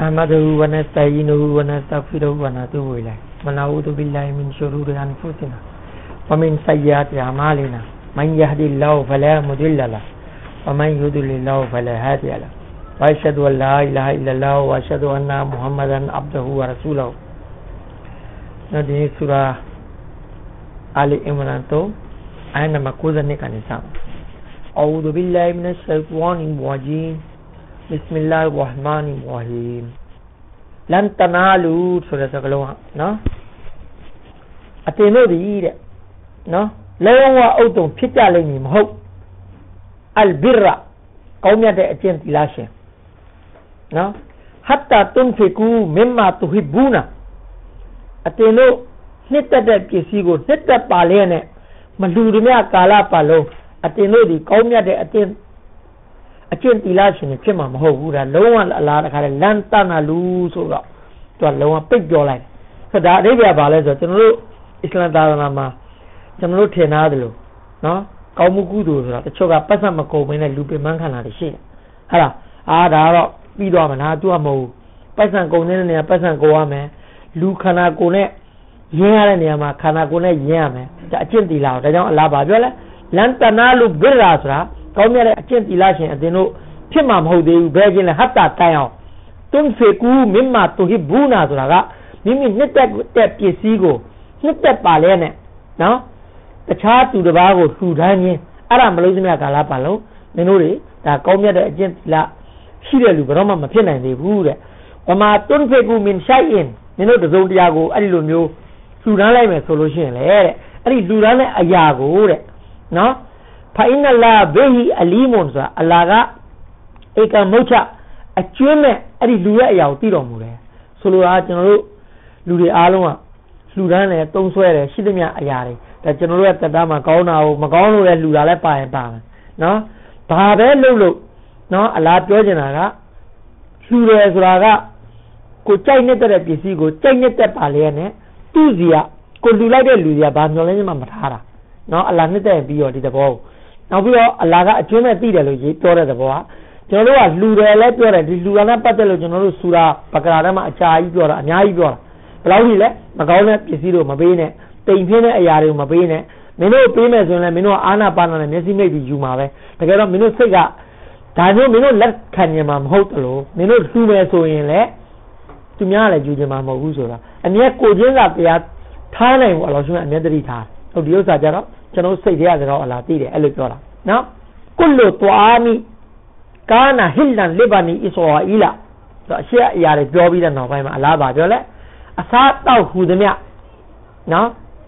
نحمده ونستعينه ونستغفره ونتوب إليه ونعوذ بالله من شرور أنفسنا ومن سيئات أعمالنا من يهد الله فلا مضل له ومن يضلل الله فلا هادي له وأشهد أن لا إله إلا الله وأشهد أن محمدا عبده ورسوله نحن سورة آل عمران آية نمبر 92 का निशान أعوذ بالله من الشيطان الرجيم بسم الله الرحمن الرحيم لن تنالوا ဆိုတဲ့စကားလုံးနော်အတင်တို့ဒီတဲ့နော်လုံးဝအုတ်တုံဖြစ်ကြလိမ့်မည်မဟုတ်အလ်ဘီရာကောင်းမြတ်တဲ့အကျင့်သီလရှင်နော်ဟတ်တာတွန်ဖီကူမင်မာတူဟီဘူနာအတင်တို့နှစ်သက်တဲ့ပစ္စည်းကိုနှစ်သက်ပါလျက်နဲ့မလူဓမြကာလပတ်လုံးအတင်တို့ဒီကောင်းမြတ်တဲ့အကျင့်သီလရှင်ဖြစ်မှာမဟုတ်ဘူးဒါလုံးဝအလားတခါလဲလန်တနာလူဆိုတော့သူကလုံးဝပိတ်ပြောလိုက်ဆိုတော့ဒါအဓိပ္ပာယ်ပါလဲဆိုတော့ကျွန်တော်တို့အစ္စလာမ်သာသနာမှာကျွန်တော်တို့ထင်သားတယ်လို့နော်ကောင်းမှုကုသိုလ်ဆိုတာတချို့ကပတ်သက်မကုန်မင်းနဲ့လူပင်ပန်းခံတာရှိတယ်ဟာလားဒါတော့ပြီးတော့မလားသူကမဟုတ်ပတ်စံကုန်တဲ့နေရာပတ်စံကုန်ရမယ်လူခန္ဓာကိုယ်နဲ့ရင်းရတဲ့နေရာမှာခန္ဓာကိုယ်နဲ့ရင်းရမယ်ဒါအကျင့်သီလဒါကြောင့်အလားပါပြောလဲလန်တနာလူဘိရာဆိုတာကောင်းမြတ်တဲ့အကျင့်သီလရှင်အတင်တို့ဖြစ်မှာမဟုတ်သေးဘူးဘယ်ချင်းလဲဟတ်တာတိုင်အောင်တွန်းဖေကူမင်မာတူဟိဘူနာဆိုတာကမိမိနှစ်သက်တဲ့ပစ္စည်းကိုနှစ်သက်ပါလဲနဲ့နော်တခြားသူတစ်ပါးကိုလှူဒန်းခြင်းအဲ့ဒါမလို့စမြကာလပါလုံးမင်းတို့တွေဒါကောင်းမြတ်တဲ့အကျင့်သီလရှိတဲ့လူဘယ်တော့မှမဖြစ်နိုင်သေးဘူးတဲ့ဝမာတွန်းဖေကူမင်ဆိုင်အင်မင်းတို့တစုံတရာကိုအဲ့ဒီလိုမျိုးလှူဒန်းလိုက်မယ်ဆိုလို့ရှိရင်လေတဲ့အဲ့ဒီလှူဒန်းတဲ့အရာကိုတဲ့နော်ဖိုင်နလာဘေဟီအလီမွန်ဆိုတာအလာကဧကမုတ်ချအကျွမ်းမဲ့အဲ့ဒီလူရဲ့အရာကိုသိတော်မူတယ်ဆိုလိုတာကျွန်တော်တို့လူတွေအားလုံးကလှူဒန်းတယ်တုံးဆွဲတယ်ရှိသမျှအရာတွေဒါကျွန်တော်တို့ရဲ့တက်တာမှာကောင်းတာကိုမကောင်းလို့လည်းလှူတာလည်းပါရင်ပါမယ်နော်ဘာပဲလုပ်လို့နော်အလားပြောချင်တာကလှူတယ်ဆိုတာကကိုကြိုက်နေတဲ့ပစ္စည်းကိုကြိုက်နေတဲ့ပါလေနဲ့သူ့စီကကိုလှူလိုက်တဲ့လူစီကဘာမျောလင်းမှမထားတာနော်အလားနှစ်တဲ့ပြီးတော့ဒီသဘောနောက်ပြီးတော့အလားကအကျွမ်းမဲ့သိတယ်လို့ရေးပြောတဲ့သဘောကကျွန်တော်တို့ကလှူတယ်လည်းပြောတယ်ဒီလှူတာနဲ့ပတ်သက်လို့ကျွန်တော်တို့စူရာပကရာထဲမှာအကြာကြီးပြောတာအများကြီးပြောတာဘယ်လောက်ကြီးလဲမကောင်းတဲ့ပစ္စည်းတို့မပေးနဲ့တိမ်ပြင်းတဲ့အရာတွေကိုမပေးနဲ့မင်းတို့ပေးမယ်ဆိုရင်လည်းမင်းတို့အာနာပါနာနဲ့မျက်စိမိတ်ပြီးယူမှာပဲတကယ်တော့မင်းတို့စိတ်ကဒါမျိုးမင်းတို့လက်ခံနေမှာမဟုတ်တယ်လို့မင်းတို့လှူမယ်ဆိုရင်လည်းသူများလည်းယူချင်မှာမဟုတ်ဘူးဆိုတာအမြဲကိုချင်းစာတရားထားနိုင်ဘူးအလောရှင်အမြဲတည်းထားဟုတ်ဒီဥစ္စာကြတော့ကျွန်တော်စိတ်ထဲကတော့အလားသိတယ်အဲ့လိုပြောတာနော်ကုလတွာမီကာနာဟိလန်လီဘာနီအစ္စရာအီလာဆိုအရှိအရာတွေပြောပြီးတဲ့နောက်ပိုင်းမှာအလားပါပြောလဲအစားတောက်ဟူသည်မြနော်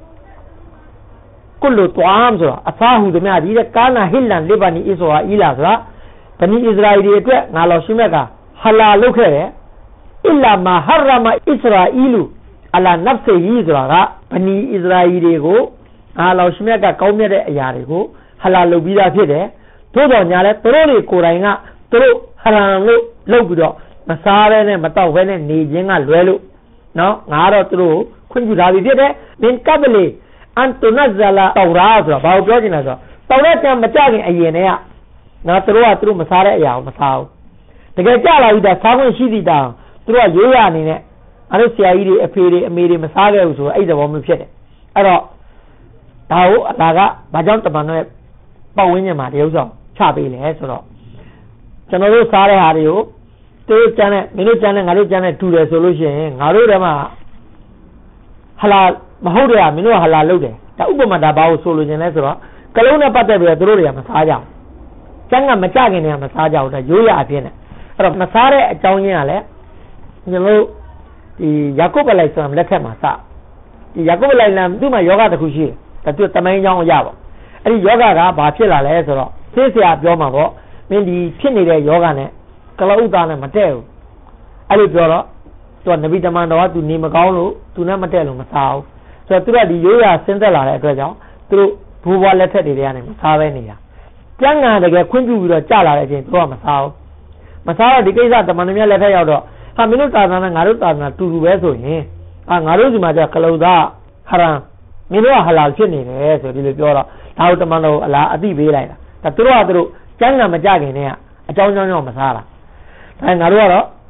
ကုလတွာမ်ဆိုတာအစားဟူသည်မြဒီတဲ့ကာနာဟိလန်လီဘာနီအစ္စရာအီလာဆိုတာဗနီအစ္စရာအီတွေအတွက်ငါလောရှိမြတ်ကဟလာလုပ်ခဲ့တယ်အီလာမာဟရမအစ္စရာအီလူအလာနဖ်စီဟီဆိုတာကဗနီအစ္စရာအီတွေကိုအာလောရှိမြတ်ကကောင်းမြတ်တဲ့အရာတွေကိုဟလာလုပ်ပြီးသားဖြစ်တယ်သို့တော်ညာလဲသူတို့တွေကိုယ်တိုင်ကသူတို့ဟရန်လို့လုပ်ပြီးတော့မစားဘဲနဲ့မတောက်ဘဲနဲ့နေခြင်းကလွဲလို့နော်ငါတော့သူတို့ခွင့်ပြုထားပြီးဖြစ်တယ်မင်ကဘလီအန်တုနဇလာတောရာဆိုတာဘာကိုပြောချင်လဲဆိုတော့တောရကျမ်းမကြခင်အရင်တည်းကနော်သူတို့မစားတဲ့အရာကိုမစားဘူးတကယ်ကြလာပြီးတော့စားခွင့်ရှိသည့်တောင်သူတို့ကရိုးရအနေနဲ့အဲ့လိုဆရာကြီးတွေအဖေတွေအမေတွေမစားခဲ့ဘူးဆိုတော့အဲ့သဘောမျိုးဖြစ်တယ်အဲ့တော့ဒါကိုအလာကဘာကြောင့်တမန်တော်ရဲ့ပတ်ဝန်းကျင်မှာတရုပ်ဆောင်ချပေးလဲဆိုတော့ကျွန်တော်တို့စားတဲ့ဟာတွေကိုသူကျန်တဲ့မင်းတို့ကျန်တဲ့ငါတို့ကျန်တဲ့တူတယ်ဆိုလို့ရှိရင်ငါတို့ထဲမှာဟလာမဟုတ်တယ်မင်းတို့ဟလာလုပ်တယ်ဒါဥပမာဒါဘာကိုဆိုလို့ခြင်းလဲဆိုတော့ကလုံးနဲ့ပတ်သက်ပြီးတော့သူတို့တွေကမစားကြဘူးကျန်ကမကြခင်တည်းကမစားကြဘူးဒါရိုးရအဖြစ်နဲ့အဲ့တော့မစားတဲ့အကြောင်းရင်းကလည်းကျွန်တော်တို့ဒီယာကုပ်ပလိုက်ဆိုလက်ထက်မှာစဒီယာကုပ်ပလိုက်လမ်းသူ့မှာယောဂတစ်ခုရှိတယ်ဒါသူတမိုင်းကြောင်းရပါအဲ့ဒီယောဂကဘာဖြစ်လာလဲဆိုတော့သိစရာပြောမှာပေါ့မင်းဒီဖြစ်နေတဲ့ယောဂနဲ့ကလဥဒ္ဒါနဲ့မတည့်ဘူးအဲ့လိုပြောတော့သူကနဗီတမန်တော်ကသူနေမကောင်းလို့သူနဲ့မတည့်လို့မစားဘူးဆိုတော့သူကဒီရိုးရာစဉ်းသက်လာတဲ့အတွက်ကြောင့်သူတို့ဘူဘွားလက်ထက်တွေထဲကနေမစားပဲနေတာကျန်းကန်တကယ်ခွင့်ပြုပြီးတော့ကြာလာတဲ့အချိန်သူကမစားဘူးမစားတော့ဒီကိစ္စတမန်တော်မြတ်လက်ထက်ရောက်တော့ဟာမင်းတို့သာသနာနဲ့ငါတို့သာသနာတူတူပဲဆိုရင်ငါတို့ဒီမှာကျကလဥဒ္ဒါဟရန်မင်းတို့ကဟလာဖြစ်နေတယ်ဆိုဒီလိုပြောတော့ဒါကိုတမန်တော်အလားအသိပေးလိုက်တာဒါသူတို့ကကျန်းကန်မကြခင်တည်းကအကြောင်းကြောင့်မစားတာဒါငါတို့ကတော့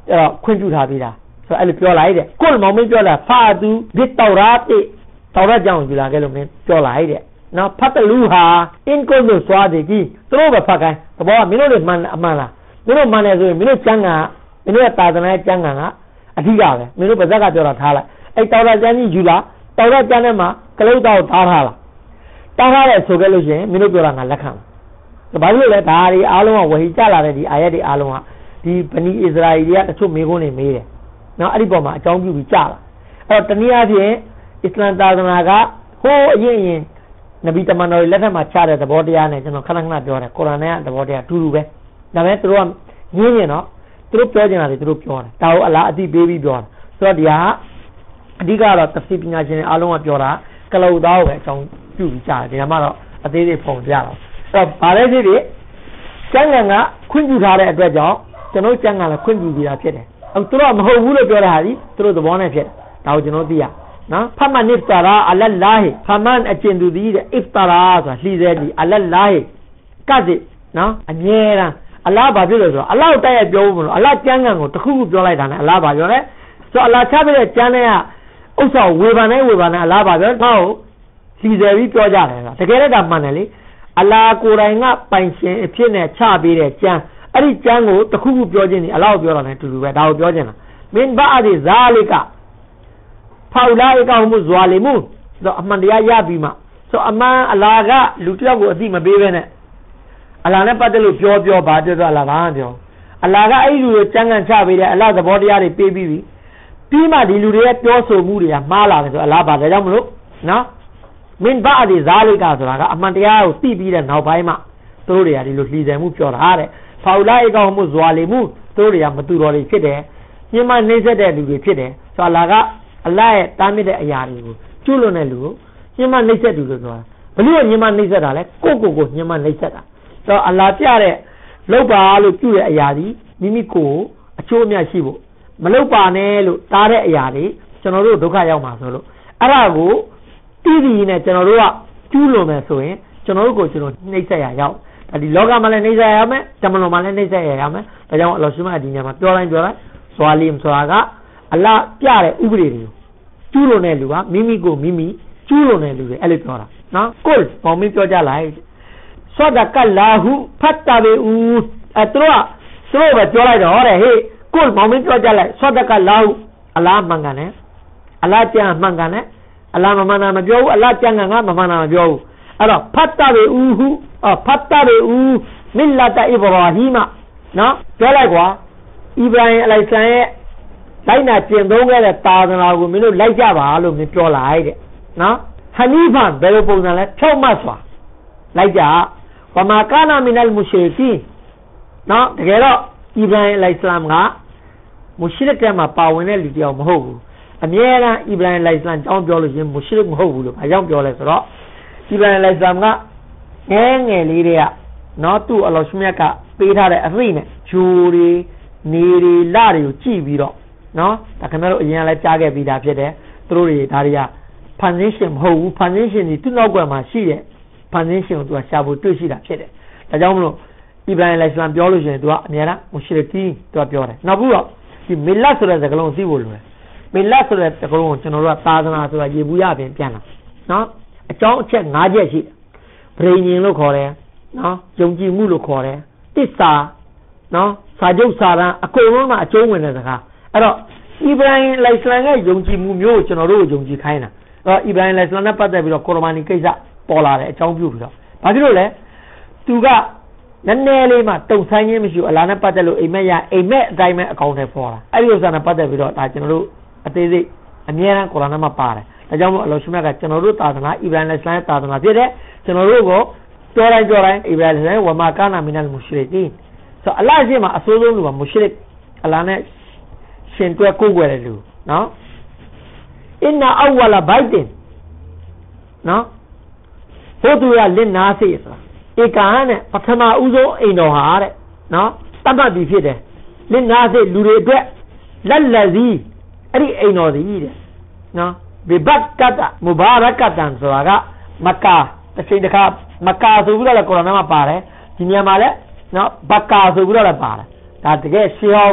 ခွင့်ပြုထားပြီးတာဆိုအဲ့လိုပြောလိုက်တဲ့ကိုယ်မောင်မင်းပြောလာဖာသူဒီတောရတ်တောရတ်ကြောင့်ယူလာခဲ့လို့မင်းပြောလိုက်တဲ့နော်ဖတ်တလူဟာအင်ကိုလို့သွားတယ်ကြီးသူတို့ပဲဖတ်ခိုင်းသဘောကမင်းတို့တွေမှန်အမှန်လားမင်းတို့မှန်တယ်ဆိုရင်မင်းတို့ကျမ်းကမင်းတို့တာသနာရဲ့ကျမ်းကအဓိကပဲမင်းတို့ပါဇက်ကပြောတာထားလိုက်အဲ့တောရတ်ကျမ်းကြီးယူလာတောရတ်ကျမ်းထဲမှာကလုတ်တော်ထားထားလားတားထားတယ်ဆိုခဲ့လို့ရှိရင်မင်းတို့ပြောတာငါလက်ခံတယ်ဘာလို့လဲဒါတွေအားလုံးကဝဟီကြလာတဲ့ဒီအာယတ်တွေအားလုံးကဒီဗနီအစ္စရာအီတွေကတချို့မေးခွန်းတွေမေးတယ်နော်အဲ့ဒီပေါ်မှာအကြောင်းပြုပြီးကြလာအဲ့တော့တနည်းအားဖြင့်အစ္စလမ်သာသနာကဟိုးအရင်နဗီတမန်တော်လက်ထက်မှာချတဲ့သဘောတရားနဲ့ကျွန်တော်ခဏခဏပြောတယ်ကုရ်အာန်ရဲ့သဘောတရားအတူတူပဲဒါပေမဲ့သူတို့ကညင်းရင်တော့သူတို့ပြောချင်တာတွေသူတို့ပြောတယ်ဒါကိုအလားအသိပေးပြီးပြောတယ်ဆိုတော့ဒီဟာအဓိကတော့တဖီပညာရှင်တွေအားလုံးကပြောတာကလုတ်သားကိုပဲအကြောင်းပြုပြီးကြတယ်ဒီမှာတော့အသေးသေးပုံပြရတော့အဲ့တော့ဗာလဲဖြစ်ဖြစ်ကျမ်းဂန်ကခွင့်ပြုထားတဲ့အတွက်ကြောင့်ကျွန်တော်ကျမ်းဂန်လည်းခွင့်ပြုပြီးတာဖြစ်တယ်အခုသူတို့မဟုတ်ဘူးလို့ပြောတဲ့ဟာဒီသူတို့သဘောနဲ့ဖြစ်တယ်ဒါကိုကျွန်တော်သိရနော်ဖမန်နစ်တာရာအလလ္လာဟီဖမန်အကျဉ်သူသည်တဲ့အစ်တာရာဆိုတာလှီးသေးသည်အလလ္လာဟီကတ်စ်နော်အမြဲတမ်းအလားဘာဖြစ်လို့ဆိုတော့အလားကိုတိုက်ရပြောဖို့မလို့အလားကျမ်းဂန်ကိုတစ်ခုခုပြောလိုက်တာနဲ့အလားဘာပြောလဲဆိုအလားချပြတဲ့ကျမ်းထဲကဥစ္စာဝေဘာနဲ့အလားဘာပြောတော့လှီးသေးပြီးပြောကြတယ်တကယ်လည်းဒါမှန်တယ်လေအလားကိုယ်တိုင်ကပိုင်ရှင်အဖြစ်နဲ့ချပေးတဲ့ကျမ်းအဲ့ဒီကျမ်းကိုတစ်ခုခုပြောခြင်းဒီအလားကိုပြောတာနဲ့တူတူပဲဒါကိုပြောခြင်းလားမင်ဘာအဒီဇာလီကာဖောက်လာအကောင်မှုဇွာလီမှုဆိုအမှန်တရားရပြီးမှဆိုအမှန်အလားကလူတစ်ယောက်ကိုအသိမပေးဘဲနဲ့အလားနဲ့ပတ်သက်လို့ပြောဘာပြောအလားဘာပြောအလားကအဲ့ဒီလူကိုကျမ်းဂန်ချပေးတယ်အလားသဘောတရားတွေပေးပြီးပြီးမှဒီလူတွေရဲ့ပြောဆိုမှုတွေကမှားလာတယ်ဆိုအလားဘာဒါကြောင့်မလို့နော်မင်ဘာအဒီဇာလီကာဆိုတာကအမှန်တရားကိုသိပြီးတဲ့နောက်ပိုင်းမှာသူတို့တွေကဒီလိုလှီတယ်မှုပြောတာတဲ့ဖောက်လာအကောင်မှုဇွာလီမှုသူတို့တွေကမတူတော်တွေဖြစ်တယ်ညှဉ်းပန်းနှိမ့်ဆက်တဲ့လူတွေဖြစ်တယ်ဆိုအလားကအလားရဲ့တားမြစ်တဲ့အရာတွေကိုကျွလွန်တဲ့လူကိုညှဉ်းပန်းနှိမ့်ဆက်သူလို့ဆိုတာဘလို့ညှဉ်းပန်းနှိမ့်ဆက်တာလဲကိုညှဉ်းပန်းနှိမ့်ဆက်တာဆိုတော့အလားပြတဲ့လောက်ပါလို့ပြုတဲ့အရာဒီမိမိကိုယ်အချိုးအမြတ်ရှိဖို့မလောက်ပါနဲ့လို့တားတဲ့အရာတွေကျွန်တော်တို့ဒုက္ခရောက်မှာဆိုလို့အဲ့ဒါကိုတီးပြီးနဲ့ကျွန်တော်တို့ကကျူးလွန်မယ်ဆိုရင်ကျွန်တော်တို့ကိုကျွန်တော်နှိမ့်ဆက်ရရောက်ဒီလောကမှာလည်းနှိမ့်ဆက်ရမယ်တမန်တော်မှာလည်းနှိမ့်ဆက်ရရမယ်ဒါကြောင့်အလောရှိမအဒီညမှာပြောလိုက်ဇွာလီမ်ဆိုတာကအလားပြတဲ့ဥပဒေတွေကိုကျူးလွန်တဲ့လူကမိမိကိုမိမိကျူးလွန်တဲ့လူတွေအဲ့လိုပြောတာနော်ကိုယ်မောင်မင်းပြောကြလိုက်ဆောဒကလာဟုဖတ်တာဘေဦးသူတို့ပဲပြောလိုက်တော့ဟောတယ်ဟေးကိုယ်မောင်မင်းပြောကြလိုက်ဆောဒကလာဟုအလားမှန်ကန်တယ်အလားကြံမှန်ကန်တယ်အလားမမှန်တာမပြောဘူးအလားကြံကမမှန်တာမပြောဘူးအဲ့တော့ဖတ်တာဘေဦးဟုဖတ်တာဘေဦးမင်လာတာအီဘရာဟီမနော်ပြောလိုက်ကွာအီဗရာဟင်အလိုင်ဆန်ရဲ့လိုက်နာကျင့်သုံးခဲ့တဲ့သာသနာကိုမင်းတို့လိုက်ကြပါလို့မင်းပြောလိုက်တဲ့နော်ဟနီဖန်ဘယ်လိုပုံစံလဲဖြောက်မှတ်စွာလိုက်ကြဝမာကာနာမီနလ်မူရှရီကီနော်တကယ်တော့အီဗရာဟင်အလိုင်ဆလမ်ကမူရှရစ်တဲ့မှာပါဝင်တဲ့လူတယောက်မဟုတ်ဘူးအမြဲတမ်းအီဗရာဟင်အလိုင်ဆလမ်အကြောင်းပြောလို့ရှင်မူရှရစ်မဟုတ်ဘူးလို့ဘာကြောင့်ပြောလဲဆိုတော့အီဗရာဟင်အလိုင်ဆလမ်ကငယ်လေးတွေကနော်သူ့အလောရှိမြတ်ကပေးထားတဲ့အသိနဲ့ဂျူတွေနေတွေလတွေကိုကြည့်ပြီးတော့နော်ဒါခင်ဗျားတို့အရင်ကလည်းကြားခဲ့ပြီးသားဖြစ်တယ်သူတို့တွေဒါတွေကဖန်ဆင်းရှင်မဟုတ်ဘူးဖန်ဆင်းရှင်ဒီသူ့နောက်ကွယ်မှာရှိတဲ့ဖန်ဆင်းရှင်ကိုသူကရှာဖို့တွေ့ရှိတာဖြစ်တယ်ဒါကြောင့်မလို့အီဗရာဟင်အလိုင်ဆလမ်ပြောလို့ရှိရင်သူကအများအားမူရှရစ်ကီသူကပြောတယ်နောက်ပြီးတော့ဒီမီလတ်ဆိုတဲ့စကားလုံးသိဖို့လိုတယ်မီလတ်ဆိုတဲ့စကားလုံးကိုကျွန်တော်တို့ကသာသနာဆိုတာရေဘူးရပြင်ပြန်တာနော်အကြောင်းအချက်၅ချက်ရှိတယ်ဗြိဉ္ဉ်လို့ခေါ်တယ်နော်ယုံကြည်မှုလို့ခေါ်တယ်တစ္ဆာနော်စာချုပ်စာတမ်းအကုန်လုံးမှာအကျုံးဝင်တဲ့စကားအဲ့တော့အီဗရာဟင်အလိုင်ဆလမ်ရဲ့ယုံကြည်မှုမျိုးကိုကျွန်တော်တို့ယုံကြည်ခိုင်းတာအဲ့တော့အီဗရာဟင်အလိုင်ဆလမ်နဲ့ပတ်သက်ပြီးတော့ကုရ်အာန်ကိစ္စပေါ်လာတဲ့အကြောင်းပြုပြီးတော့ဘာဖြစ်လို့လဲသူကနည်းနည်းလေးမှတုံဆိုင်ခြင်းမရှိဘူးအလားနဲ့ပတ်သက်လို့အိမ်မက်အတိုင်းပဲအကောင့်ထဲပေါ်လာအဲ့ဒီဥစ္စာနဲ့ပတ်သက်ပြီးတော့ဒါကျွန်တော်တို့အသေးစိတ်အမြဲတမ်းကုရ်အာန်ထဲမှာပါတယ်ဒါကြောင့်မို့အလောရှိမြတ်ကကျွန်တော်တို့သာသနာအီဗရာဟင်အလိုင်ဆလမ်ရဲ့သာသနာဖြစ်တဲ့ကျွန်တော်တို့ကိုပြောတိုင်းအီဗရာဟင်အလိုင်ဝမာကာနာမီနလ်မူရှရီကီဆိုအလားရှိမှအဆိုးဆုံးလူကမူရှရစ်အလားနဲ့ရှင်တွဲကိုးကွယ်တဲ့လူနော်အင်နာအဝလာဘိုက်တင်နော်ဘုသူရလင်နာစီဆိုတာဧကာနဲ့ပထမဦးဆုံးအိမ်တော်ဟာတဲ့နော်တတ်မှတ်ပြီးဖြစ်တယ်လင်နာစီလူတွေအတွက်လက်လက်စီအဲ့ဒီအိမ်တော်စီတဲ့နော်ဘီဘတ်ကတ်မူဘာရကတ်တန်ဆိုတာကမက္ကာတစ်ချိန်တစ်ခါမက္ကာဆိုပြီးတော့ကုရ်အာန်မှာပါတယ်ဒီနေရာမှာလည်းနော်ဘက္ကာဆိုပြီးတော့လည်းပါတယ်ဒါတကယ်ရှေးဟောင်း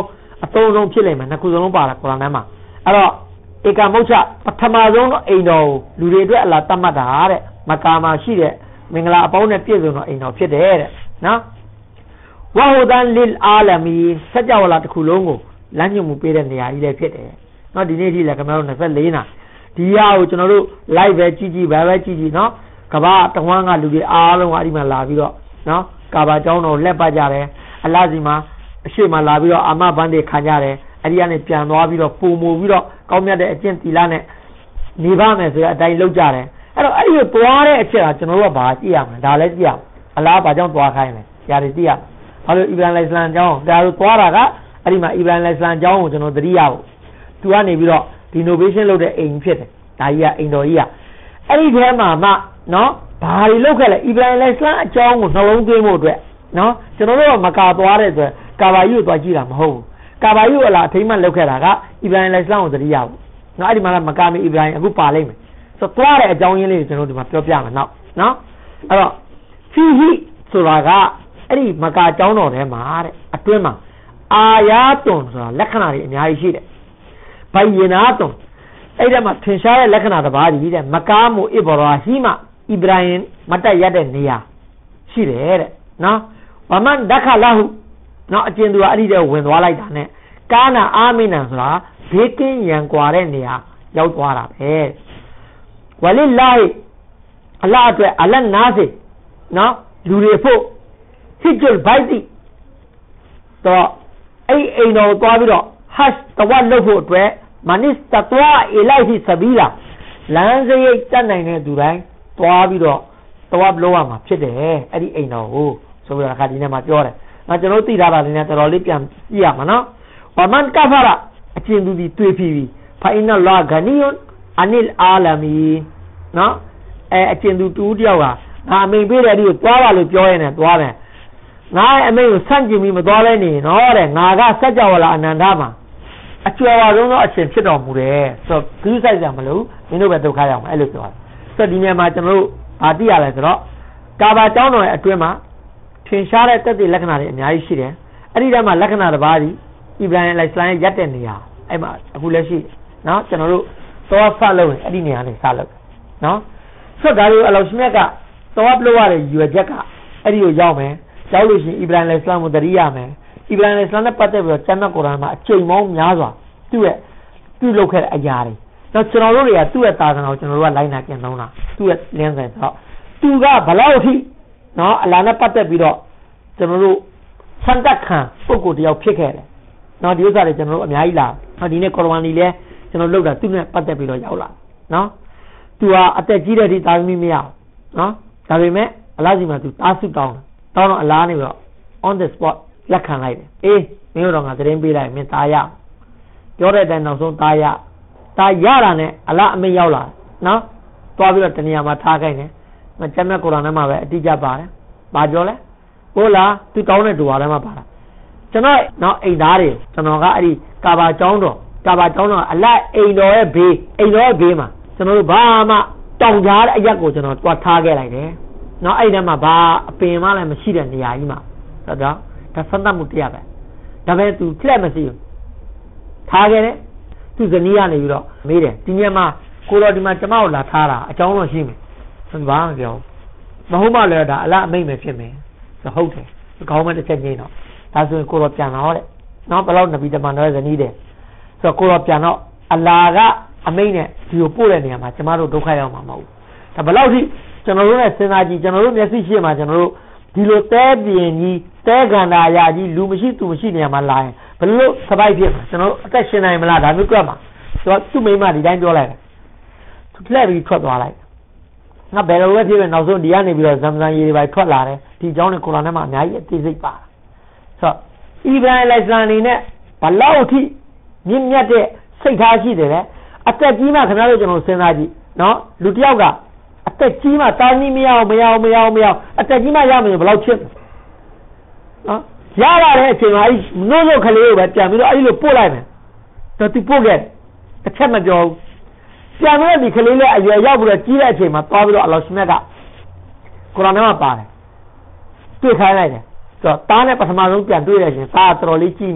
အသုံးဆုံးဖြစ်လိမ့်မယ်နှစ်ခုစလုံးပါတာကုရ်အာန်ထဲမှာအဲ့တော့ဧကမုတ်ချပထမဆုံးတော့အိမ်တော်လူတွေအတွက်အလားတတ်မှတ်တာတဲ့မကာမှာရှိတဲ့မင်္ဂလာအပေါင်းနဲ့ပြည့်စုံသောအိမ်တော်ဖြစ်တယ်တဲ့နော်ဝဟူဒန်လီလ်အာလမီစัจ java လာတစ်ခုလုံးကိုလမ်းညွှန်မှုပေးတဲ့နေရာကြီးလည်းဖြစ်တယ်နော်ဒီနေ့ထိလည်းခင်ဗျားတို့24နာဒီဟာကိုကျွန်တော်တို့ live ပဲကြည့်ပဲကြည့်နော်ကဘာတဝမ်းကလူတွေအားလုံးကအဲ့ဒီမှာလာပြီးတော့နော်ကာဘာကျောင်းတော်လက်ပတ်ကြတယ်အလားစီမှာအရှိမလာပြီးတော့အာမဘန်းတွေခံကြတယ်အဲ့ဒီကနေပြန်သွားပြီးတော့ပုံမူပြီးတော့ကောင်းမြတ်တဲ့အကျင့်သီလနဲ့နေပါမယ်ဆိုတဲ့အတိုင်းလုပ်ကြတယ်အဲ့တော့အဲ့ဒီကိုသွားတဲ့အချက်ကကျွန်တော်တို့ကဘာကြည့်ရမလဲဒါလည်းကြည့်ရအောင်အလားဘာကြောင့်သွားခိုင်းလဲညာတွေကြည့်ရဘာလို့အီဗန်လိုင်စလမ်ကျောင်းဒါတို့သွားတာကအဲ့ဒီမှာအီဗန်လိုင်စလမ်ကျောင်းကိုကျွန်တော်သတိရဖို့သူကနေပြီးတော့ innovation လုပ်တဲ့အိမ်ဖြစ်တယ်ဒါကြီးကအိမ်တော်ကြီးကအဲ့ဒီထဲမှာမှနော်ဘာတွေလုပ်ခဲ့လဲအီဗန်လိုင်စလမ်အကျောင်းကိုနှလုံးသွင်းဖို့အတွက်နော်ကျွန်တော်တို့ကမကာသွားတဲ့အတွက်ကာဘာကြီးကိုသွားကြည့်တာမဟုတ်ဘူးကာဘာကြီးကိုအလားအထိမ့်မှလုပ်ခဲ့တာကအီဗန်လိုင်စလမ်ကိုသတိရဖို့နော်အဲ့ဒီမှာကမကာမီအီဗန်အခုပါလိမ့်မယ်ဆိုတော့သွားတဲ့အကြောင်းရင်းလေးကိုကျွန်တော်ဒီမှာပြောပြမယ်နောက်နော်အဲ့တော့ဖီဟီဆိုတာကအဲ့ဒီမကာကျောင်းတော်ထဲမှာတဲ့အတွင်းမှာအာယာတွန်ဆိုတာလက္ခဏာတွေအများကြီးရှိတယ်ဘိုင်ယနာတွန်အဲ့ဒါမှာထင်ရှားတဲ့လက္ခဏာတစ်ပါးကြီးတဲ့မကာမူအီဘရာဟီမအီဗရာဟင်မတက်ရတဲ့နေရာရှိတယ်တဲ့နော်ဝမန်ဒခလာဟုနော်အကျဉ်သူကအဲ့ဒီတဲ့ဝင်သွားလိုက်တာ ਨੇ ကာနာအာမီနန်ဆိုတာဘေးကင်းရန်ကွာတဲ့နေရာရောက်သွားတာပဲဝလိလာဟီအလအတွက်အလတ်နာစေနော်လူတွေဖို့ဟစ်ဂျ်ဘိုက်တီတော့အဲ့အိမ်တော်သွားပြီးတော့ဟတ်တဝတ်လုပ်ဖို့အတွက်မနစ်တတွာအီလိုက်ဟီဆဘီလာလမ်းစရိတ်တက်နိုင်တဲ့သူတိုင်းသွားပြီးတော့တဝတ်လုပ်ရမှာဖြစ်တယ်အဲ့ဒီအိမ်တော်ကိုဆိုပြီးတော့အခါဒီနေ့မှာပြောတယ်ကျွန်တော်သိထားတာလည်းတော်တော်လေးပြန်ကြည့်ရမှာနော်ဝမန်ကဖရာအကျဉ်သူဒီတွေ့ပြီဖိုင်နလာဂနီယွန်အနိလ်အာလမီနော်အကျဉ်သူတူတယောက်ကငါအမိန်ပေးတဲ့ဒီကိုသွားပါလို့ပြောရင်လည်းသွားတယ်ငါအမိန်ကိုဆန့်ကျင်ပြီးမသွားလဲနေနော်တဲ့ငါကစัจ java လာအနန္တမှာအကျော်ပါဆုံးသောအရှင်ဖြစ်တော်မူတယ်ဆိုတော့ဂရုစိုက်ကြမလို့မင်းတို့ပဲဒုက္ခရောက်မှာအဲ့လိုပြောတယ်ဆိုတော့ဒီနေရာမှာကျွန်တော်တို့ဗာတိရလဲဆိုတော့ကာဘာကျောင်းတော်ရဲ့အတွင်းမှာထင်ရှားတဲ့တက်တဲ့လက္ခဏာတွေအများကြီးရှိတယ်အဲ့ဒီထဲမှာလက္ခဏာတစ်ပါးကြီးအီဗရာဟင်လိုင်စလမ်ရဲ့ရက်တဲ့နေရာအဲ့မှာအခုလည်းရှိနော်ကျွန်တော်တို့သွားဖတ်လို့အဲ့ဒီနေရာနဲ့စလုပ်နော်ဆိုတော့ဒါလိုအလောရှိမြတ်ကသွားလို့ရတဲ့ရွယ်ချက်ကအဲ့ဒီကိုရောက်မယ်ရောက်လို့ရှိရင်အီဗရာဟင်လိုင်စလမ်ကိုတရိရမယ်အီဗရာဟင်လိုင်စလမ်နဲ့ပတ်သက်ပြီးတော့ကျမ်းမြတ်ကုရ်အာန်မှာအကျိန်ပေါင်းများစွာသူ့လုပ်ခဲ့တဲ့အရာတွေတော့ကျွန်တော်တို့တွေကသူ့ရဲ့သာသနာကိုကျွန်တော်တို့ကလိုက်နာကျင့်သုံးတာသူ့ရဲ့လင်းဆိုင်ဆိုတော့သူကဘလောက်အထိနော်အလာနဲ့ပတ်သက်ပြီးတော့ကျွန်တော်တို့ဆန္ဒခံပုဂ္ဂိုလ်တယောက်ဖြစ်ခဲ့တယ်နော်ဒီဥစ္စာတွေကျွန်တော်တို့အများကြီးလာနော်ဒီနေ့ကုရ်အာန်ကြီးလဲကျွန်တော်လုပ်တာသူနဲ့ပတ်သက်ပြီးတော့ရောက်လာနော်သူကအသက်ကြီးတဲ့ဒီသာသမီမရအောင်နော်ဒါပေမဲ့အလားစီမှာသူတားဆုတောင်းတော့အလားနေပြီးတော့ on the spot လက်ခံလိုက်တယ်အေးမင်းတို့ကသတင်းပေးလိုက်မင်းသားရပြောတဲ့အတိုင်းနောက်ဆုံးသားရတာနဲ့အလားအမိတ်ရောက်လာနော်သွားပြီးတော့တနေရာမှာထားခိုင်းတယ်ကျမ်းမြတ်ကုရ်အာန်ထဲမှာပဲအတိအကျပါတယ်။ဘာပြောလဲ။ဟိုလားသူတောင်းတဲ့ဒူဝါထဲမှာပါတာ။ကျွန်တော်နော်အိမ်သားတွေကျွန်တော်ကအဲ့ဒီကာဘာကျောင်းတော်အလတ်အိမ်တော်ရဲ့ဘေးမှာကျွန်တော်တို့ဘာမှတောင်ကြားတဲ့အရက်ကိုကျွန်တော်တွားထားခဲ့လိုက်တယ်။နော်အဲ့ဒီထဲမှာဘာအပင်မှလည်းမရှိတဲ့နေရာကြီးမှာဆိုတော့ဒါဆန္ဒမှုတရားပဲ။ဒါပဲသူဖလက်မရှိဘူး။ထားခဲ့တယ်။သူဇနီးကနေပြီးတော့မေးတယ်ဒီညမှာကိုတော်ဒီမှာကျမကိုလာထားတာအကြောင်းတော့ရှိမယ်။ဘာမှမပြောမဟုတ်မှလည်းဒါအလားအမိတ်ပဲဖြစ်မယ်ဆိုဟုတ်တယ်ခေါင်းမတစ်ချက်ချင်းတော့ဒါဆိုရင်ကိုတော့ပြန်တော့တဲ့နောက်ဘယ်လောက်နဗီတမန်တော်ဇနီးတယ်ဆိုတော့ကိုတော့ပြန်တော့အလားကအမိတ်နဲ့ဒီကိုပို့တဲ့နေရာမှာကျမတို့ဒုက္ခရောက်မှာမဟုတ်ဘူးဒါဘယ်လောက်ထိကျွန်တော်တို့နဲ့စဉ်းစားကြည့်ကျွန်တော်တို့မျက်စိရှိမှကျွန်တော်တို့ဒီလိုတဲပြင်းကြီးတဲခန္ဓာအရာကြီးလူမရှိသူမရှိနေရာမှာလာရင်ဘယ်လိုစပိုက်ဖြစ်ကျွန်တော်တို့အသက်ရှင်နိုင်မလားဒါမျိုးကြွက်မှာဆိုတော့သူ့မိမဒီတိုင်းပြောလိုက်တယ်သူလှည့်ပြီးထွက်သွားလိုက်ငါဘယ်လိုပဲဖြစ်ဖြစ်နောက်ဆုံးဒီကနေပြီးတော့ဇမ်ဇန်ရေတွေပဲထွက်လာတယ်ဒီအကြောင်းနဲ့ကုရ်အာန်ထဲမှာအများကြီးအသေးစိတ်ပါဆိုတော့အီဗရာဟင်လိုင်စလမ်နေနဲ့ဘလောက်အထိမြင့်မြတ်တဲ့စိတ်ထားရှိတယ်လေအသက်ကြီးမှခင်ဗျားတို့ကျွန်တော်စဉ်းစားကြည့်နော်လူတစ်ယောက်ကအသက်ကြီးမှတာနီးမရအောင်အသက်ကြီးမှရမယ်ဘယ်လောက်ဖြစ်နော်ရရတဲ့အချိန်မှာအဲ့နိုးနိုးကလေးကိုပဲပြန်ပြီးတော့အဲ့လိုပို့လိုက်မယ်တော့သူပို့ခဲ့တစ်ချက်မပြောဘူးပြန်မဲ့ဒီကလေးလေးအရွယ်ရောက်ပြီးတော့ကြီးတဲ့အချိန်မှာသွားပြီးတော့အလောရှိမြတ်ကကုရ်အာန်ထဲမှာပါတယ်တွေ့ခိုင်းလိုက်တယ်ဆိုတော့တားနဲ့ပထမဆုံးပြန်တွေ့ရခြင်းတားတော်တော်လေးကြီးနေ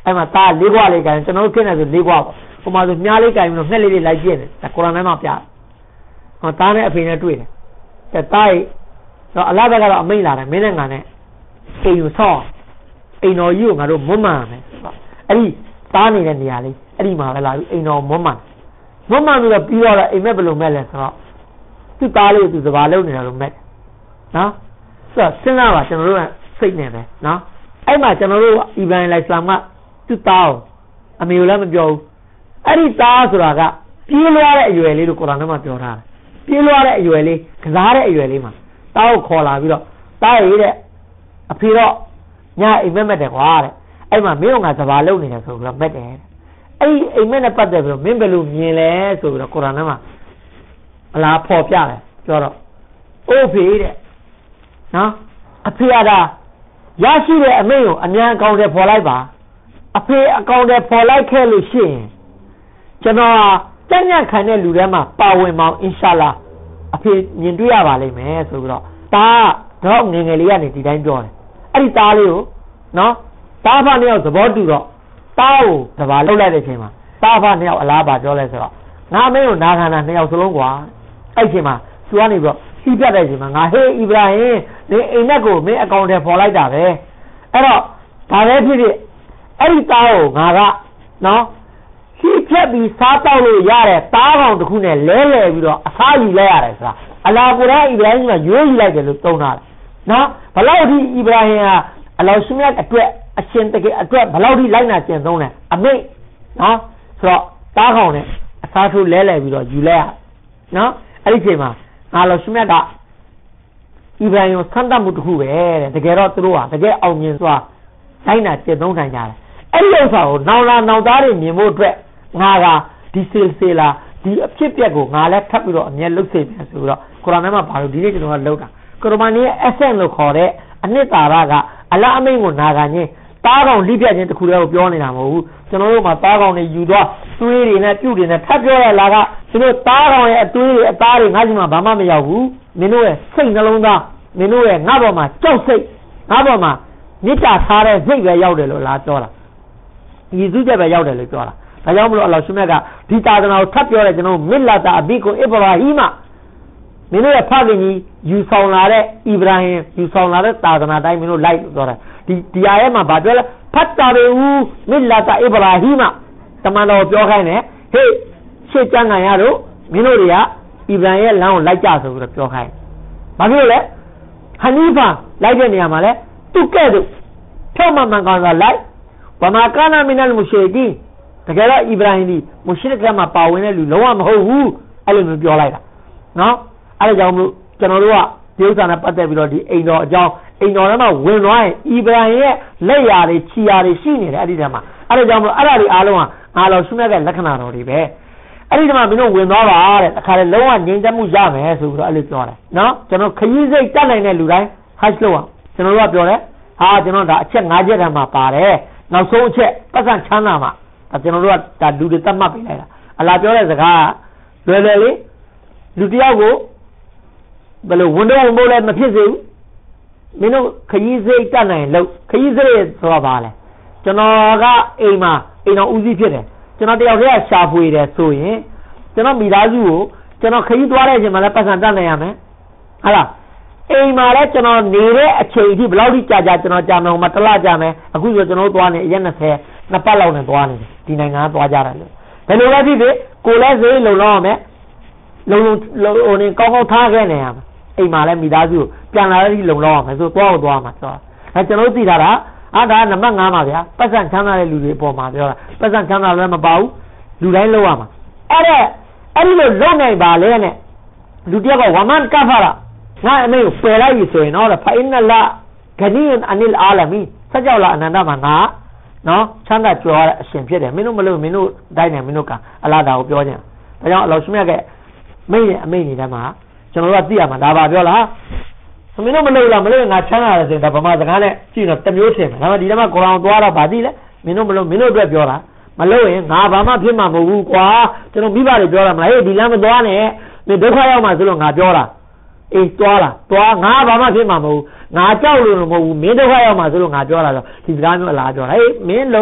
အဲ့မှာသား၄ခွာလေးကန်ကျွန်တော်တို့ခင်းတယ်ဆို၄ခွာပေါ့ဟိုမှာဆိုမြားလေးကန်ပြီးတော့ငှက်လေးတွေလိုက်ပြည့်တယ်ဒါကုရ်အာန်ထဲမှာပြတယ်ဟောသားနဲ့အဖေနဲ့တွေ့တယ်အဲသားရဲ့တော့အလဘက်ကတော့အမိန့်လာတယ်မင်းနဲ့ငါနဲ့အိမ်ကိုဆောက်အိမ်တော်ကြီးကိုငါတို့မွမ်းမံရမယ်အဲ့ဒီသားနေတဲ့နေရာလေးအဲ့ဒီမှာပဲလာပြီးအိမ်တော်မွမ်းမံပြီးတော့ပြီးတော့အိမ်မက်ဘယ်လိုမဲ့လဲဆိုတော့သူ့သားလေးသူစပါးလုံးနေတာလို့မဲ့နော်ဆိုတော့စဉ်းစားပါကျွန်တော်တို့ကစိတ်နဲ့ပဲနော်အဲ့မှာကျွန်တော်တို့အီဗန်လိုင်စလမ်ကသူ့သားကိုအမေကိုလည်းမပြောဘူးအဲ့ဒီသားဆိုတာကပြေးလွှားတဲ့အရွယ်လေးလို့ကုရ်အာန်ထဲမှာပြောထားတယ်ပြေးလွှားတဲ့အရွယ်လေးကစားတဲ့အရွယ်လေးမှာသားကိုခေါ်လာပြီးတော့သားရည်တဲ့အဖေတော့ညအိမ်မက်တယ်ကွာတဲ့အဲ့မှာမင်းကငါစပါးလုံးနေတယ်ဆိုပြီးတော့မက်တယ်အဲ့ဒီအိမ်မက်နဲ့ပတ်သက်ပြီးတော့မင်းဘယ်လိုမြင်လဲဆိုပြီးတော့ကုရ်အာန်ထဲမှာအလားဖော်ပြတယ်ပြောတော့အိုးဖေတဲ့နော်အဖေကဒါရရှိတဲ့အမိန့်ကိုအမြန်အကောင့်ထဲပေါ်လိုက်ပါအဖေအကောင့်ထဲပေါ်လိုက်ခဲ့လို့ရှိရင်ကျွန်တော်ကြံ့ကြံ့ခံတဲ့လူတွေမှာပါဝင်ပါအောင်အင်ရှာလာအဖေမြင်တွေ့ရပါလိမ့်မယ်ဆိုပြီးတော့ဒါတော့ငယ်ငယ်လေးကနေဒီတိုင်းပြောတယ်အဲ့ဒီသားလေးကိုနော်သားဖနှစ်ယောက်သဘောတူတော့သားကိုတပါလှုပ်လိုက်တဲ့အချိန်မှာသားဖနှစ်ယောက်အလားပါပြောလဲဆိုတော့ငါမင်းကိုနာခံတာနှစ်ယောက်စလုံးကွာအဲ့ချိန်မှာသူကနေပြီးတော့စီးပြတ်တဲ့အချိန်မှာငါဟေးအီဗရာဟင်နေအိမ်မက်ကိုမင်းအကောင့်ထဲပေါ်လိုက်တာပဲအဲ့တော့ဒါလည်းဖြစ်ဖြစ်အဲ့ဒီသားကိုငါကနော်စီးဖြတ်ပြီးစားတောက်လို့ရတဲ့သားကောင်တစ်ခုနဲ့လဲပြီးတော့အစားယူလိုက်ရတယ်ဆိုတာအလာကုရ်အာန်အီဗရာဟင်ကရွေးယူလိုက်တယ်လို့သုံးတာနော်ဘလောက်ဒီအီဗရာဟင်ကအလောရှိမြတ်အတွက်အရှင်တကယ်အတွက်ဘလောက်ဒီလိုက်နာကျင့်သုံးတယ်အမိတ်နော်ဆိုတော့သားကောင်နဲ့အစားထိုးလဲပြီးတော့ယူလိုက်ရနော်အဲ့ဒီချိန်မှာငါလောရှိမြတ်ကအီဗရာဟင်ကိုဆန်းတတ်မှုတစ်ခုပဲတဲ့တကယ်တော့သူတို့ဟာတကယ်အောင်မြင်စွာလိုက်နာကျင့်သုံးနိုင်ကြတယ်အဲ့ဒီဥစ္စာကိုနောက်သားတွေမြင်ဖို့အတွက်ငါကဒီစေလာဒီအဖြစ်ပြက်ကိုငါလည်းထပ်ပြီးတော့အမြဲလှုပ်စေပြန်ဆိုပြီးတော့ကုရ်အာန်ထဲမှာဘာလို့ဒီနေ့ကျွန်တော်ကလှုပ်တာကုရ်အာန်ရဲ့ essence လို့ခေါ်တဲ့အနှစ်သာရကအလ္လာဟ်အမိန့်ကိုနာခံခြင်းတားကောင်လိပြခြင်းတစ်ခုတည်းကိုပြောနေတာမဟုတ်ဘူးကျွန်တော်တို့မှာတားကောင်တွေယူသွားသွေးတွေနဲ့ပြုတ်တွေနဲ့ထပ်ပြောရလာကသူတို့တားကောင်ရဲ့အသွေးတွေအသားတွေငါ့စီမှာဘာမှမရောက်ဘူးမင်းတို့ရဲ့စိတ်နှလုံးသားမင်းတို့ရဲ့ငါ့ဘော်မှာကြောက်စိတ်ငါ့ဘော်မှာမေတ္တာထားတဲ့စိတ်ပဲရောက်တယ်လို့လားပြောတာဒီစုချက်ပဲရောက်တယ်လို့ပြောတာဒါကြောင့်မလို့အလ္လာဟ်ရှုမြတ်ကဒီသာသနာကိုထပ်ပြောတယ်ကျွန်တော်မစ်လာတာအဘိကိုအစ္စရာဟီမမင်းတို့ရဲ့ဖခင်ကြီးယူဆောင်လာတဲ့အီဗရာဟင်ယူဆောင်လာတဲ့သာသနာတိုင်းမင်းတို့လိုက်ပြောတာဒီအာရဲ့မှာဗာပြောလဲဖတ်တာပဲဦးမစ်လာတာအစ္စရာဟီမတမန်တော်ပြောခိုင်းတယ်ဟေးရှေ့ကျမ်းဂန်ရတို့မင်းတို့တွေကအီဗရာဟင်ရဲ့လမ်းကိုလိုက်ကြဆိုပြီးတော့ပြောခိုင်းဘာဖြစ်လို့လဲဟနီဖာလိုက်တဲ့နေရာမှာလဲသူ့ကဲ့သို့ဖြောင့်မမှန်ကန်စွာလိုက်ဝမာကာနာမီနလ်မူရှရီကီတကယ်တော့အီဗရာဟင်ဒီမူရှရစ်ကမှာပါဝင်တဲ့လူလုံးဝမဟုတ်ဘူးအဲ့လိုမျိုးပြောလိုက်တာနော်အဲ့ဒါကြောင့်မလို့ကျွန်တော်တို့ကဒီဥစ္စာနဲ့ပတ်သက်ပြီးတော့ဒီအိမ်တော်အကြောင်းအိမ်တော်ထဲမှာဝင်သွားရင်အီဗရာဟင်ရဲ့လက်ရာတွေခြေရာတွေရှိနေတယ်အဲ့ဒီထဲမှာအဲ့ဒါကြောင့်မလို့အဲ့ဒါတွေအားလုံးကငါတော်ရှုမြတ်တဲ့လက္ခဏာတော်တွေပဲအဲ့ဒီထဲမှာမင်းတို့ဝင်သွားပါတဲ့အခါလေလုံးဝငြိမ်သက်မှုရမယ်ဆိုပြီးတော့အဲ့လိုပြောတယ်နော်ကျွန်တော်ခရီးစိတ်တက်နိုင်တဲ့လူတိုင်းဟတ်လို့အောင်ကျွန်တော်တို့ကပြောတယ်ဟာကျွန်တော်ဒါအချက်၅ချက်တည်းမှာပါတယ်နောက်ဆုံးအချက်ပတ်စံချမ်းသာမှာကျွန်တော်တို့ကဒါလူတွေတတ်မှတ်ပေးလိုက်တာအလားပြောတဲ့စကားကလွယ်လေးလူတယောက်ကိုဘယ်လိုဝန်တော့ဝန်ဖို့လည်းမဖြစ်စေဘူးမင်းတို့ခရီးစိတ်တက်နိုင်လို့ခရီးစိတ်ဆိုတာဘာလဲကျွန်တော်ကအိမ်တော်ဦးစီးဖြစ်တယ်ကျွန်တော်တယောက်တည်းကရှာဖွေတယ်ဆိုရင်ကျွန်တော်မိသားစုကိုကျွန်တော်ခရီးသွားတဲ့အချိန်မှာလည်းပတ်စံတက်နိုင်ရမယ်ဟုတ်လားအိမ်မှာလည်းကျွန်တော်နေတဲ့အချိန်အထိဘယ်လောက်ထိကြာကျွန်တော်ကြာမယ်ဟိုမှာတစ်လကြာမယ်အခုဆိုကျွန်တော်တို့သွားနေရက်20နှစ်ပတ်လောက်နဲ့သွားနေတယ်ဒီနိုင်ငံကသွားကြတယ်လို့ဘယ်လိုလဲဖြစ်ဖြစ်ကိုလည်းစိတ်လုံလောက်ရမယ်လုံဟိုနေကောင်းထားခဲ့နေရမယ်အိမ်မှာလည်းမိသားစုကိုပြန်လာတဲ့လုံလောက်ရမယ်ဆိုသွားမှာပြောတာကျွန်တော်တို့သိထားတာဒါနံပါတ်5ပါဗျာပတ်စံချမ်းသာတဲ့လူတွေအပေါ်မှာပြောတာပတ်စံချမ်းသာလည်းမပါဘူးလူတိုင်းလောက်ရမှာအဲ့ဒီလိုလုံနိုင်ပါလေနဲ့လူတယောက်ကဝမန်ကဖာရာငါအမေကိုပယ်လိုက်ပြီဆိုရင်တော့ဖိုင်နလာဂနီယန်အနီလ်အာလမီစကြောလာအနန္တမှာငါနော်ချမ်းသာကြွယ်ရတဲ့အရှင်ဖြစ်တယ်မင်းတို့မလို့မင်းတို့တိုင်းနေမင်းတို့ကအလားတာကိုပြောခြင်းဒါကြောင့်အလောရှမြတ်ကမိတ်ရဲ့အမိတ်နေတဲ့မှာကျွန်တော်တို့ကသိရမှာဒါပါပြောလားမင်းတို့မလို့လားမလို့ငါချမ်းသာတယ်ဆိုရင်ဒါဗမာစကားနဲ့ကြည့်တော့တမျိုးထင်တယ်ဒါမှဒီထဲမှာကုရ်အာန်သွားတော့ဗာသိလဲမင်းတို့မလို့မင်းတို့အတွက်ပြောတာမလို့ရင်ငါဘာမှဖြစ်မှာမဟုတ်ဘူးကွာကျွန်တော်မိဘတွေပြောတာမလားဟေးဒီလမ်းမသွားနဲ့မင်းဒုက္ခရောက်မှဆိုလို့ငါပြောတာအေးသွားငါဘာမှဖြစ်မှာမဟုတ်ငါကြောက်လို့မဟုတ်ဘူးမင်းဒုက္ခရောက်မှဆိုလို့ငါပြောတာဆိုဒီစကားမျိုးအလားပြောတာဟေးမင်းလုံး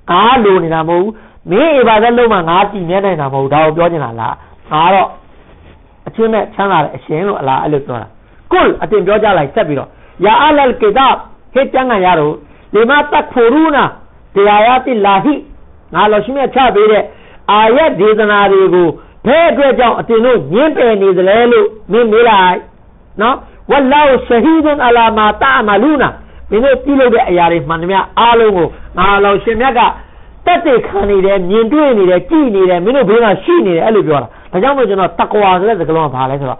လိုနေတာမဟုတ်ဘူးမင်းအေဘာသက်လုံးမှာငါကြည်မြဲနေတာမဟုတ်ဒါကိုပြောနေတာလားငါတော့အချင်းနဲ့ချမ်းသာတဲ့အရှင်လို့အလားအဲ့လိုပြောတာကုလအတင်ပြောကြလိုက်ဆက်ပြီးတော့ယာအလလ်ကီတာဟစ်ကျမ်းဂန်ရတော့ဒီမှာတက်ဖူရူနာတရားရတိလာဟိငါလောရှိမြတ်ချပေးတဲ့အာယတ်ဒေသနာတွေကိုဘယ်အတွက်ကြောင့်အတင်တို့ညှင်းပယ်နေသလဲလို့မင်းမေးလိုက်နော်ဝလ္လာဟူရှဟီဒွန်အလာမာတာအမလူနာမင်းတို့ပြုလုပ်တဲ့အရာတွေမှန်သမျှအားလုံးကိုငါလောရှင်မြတ်ကတက်တဲ့ခံနေတယ်မြင်တွေ့နေတယ်ကြည်နေတယ်မင်းတို့ဘေးမှာရှိနေတယ်အဲ့လိုပြောတာဒါကြောင့်မို့ကျွန်တော်တက္ကဝါဆိုတဲ့စကားလုံးကဘာလဲဆိုတော့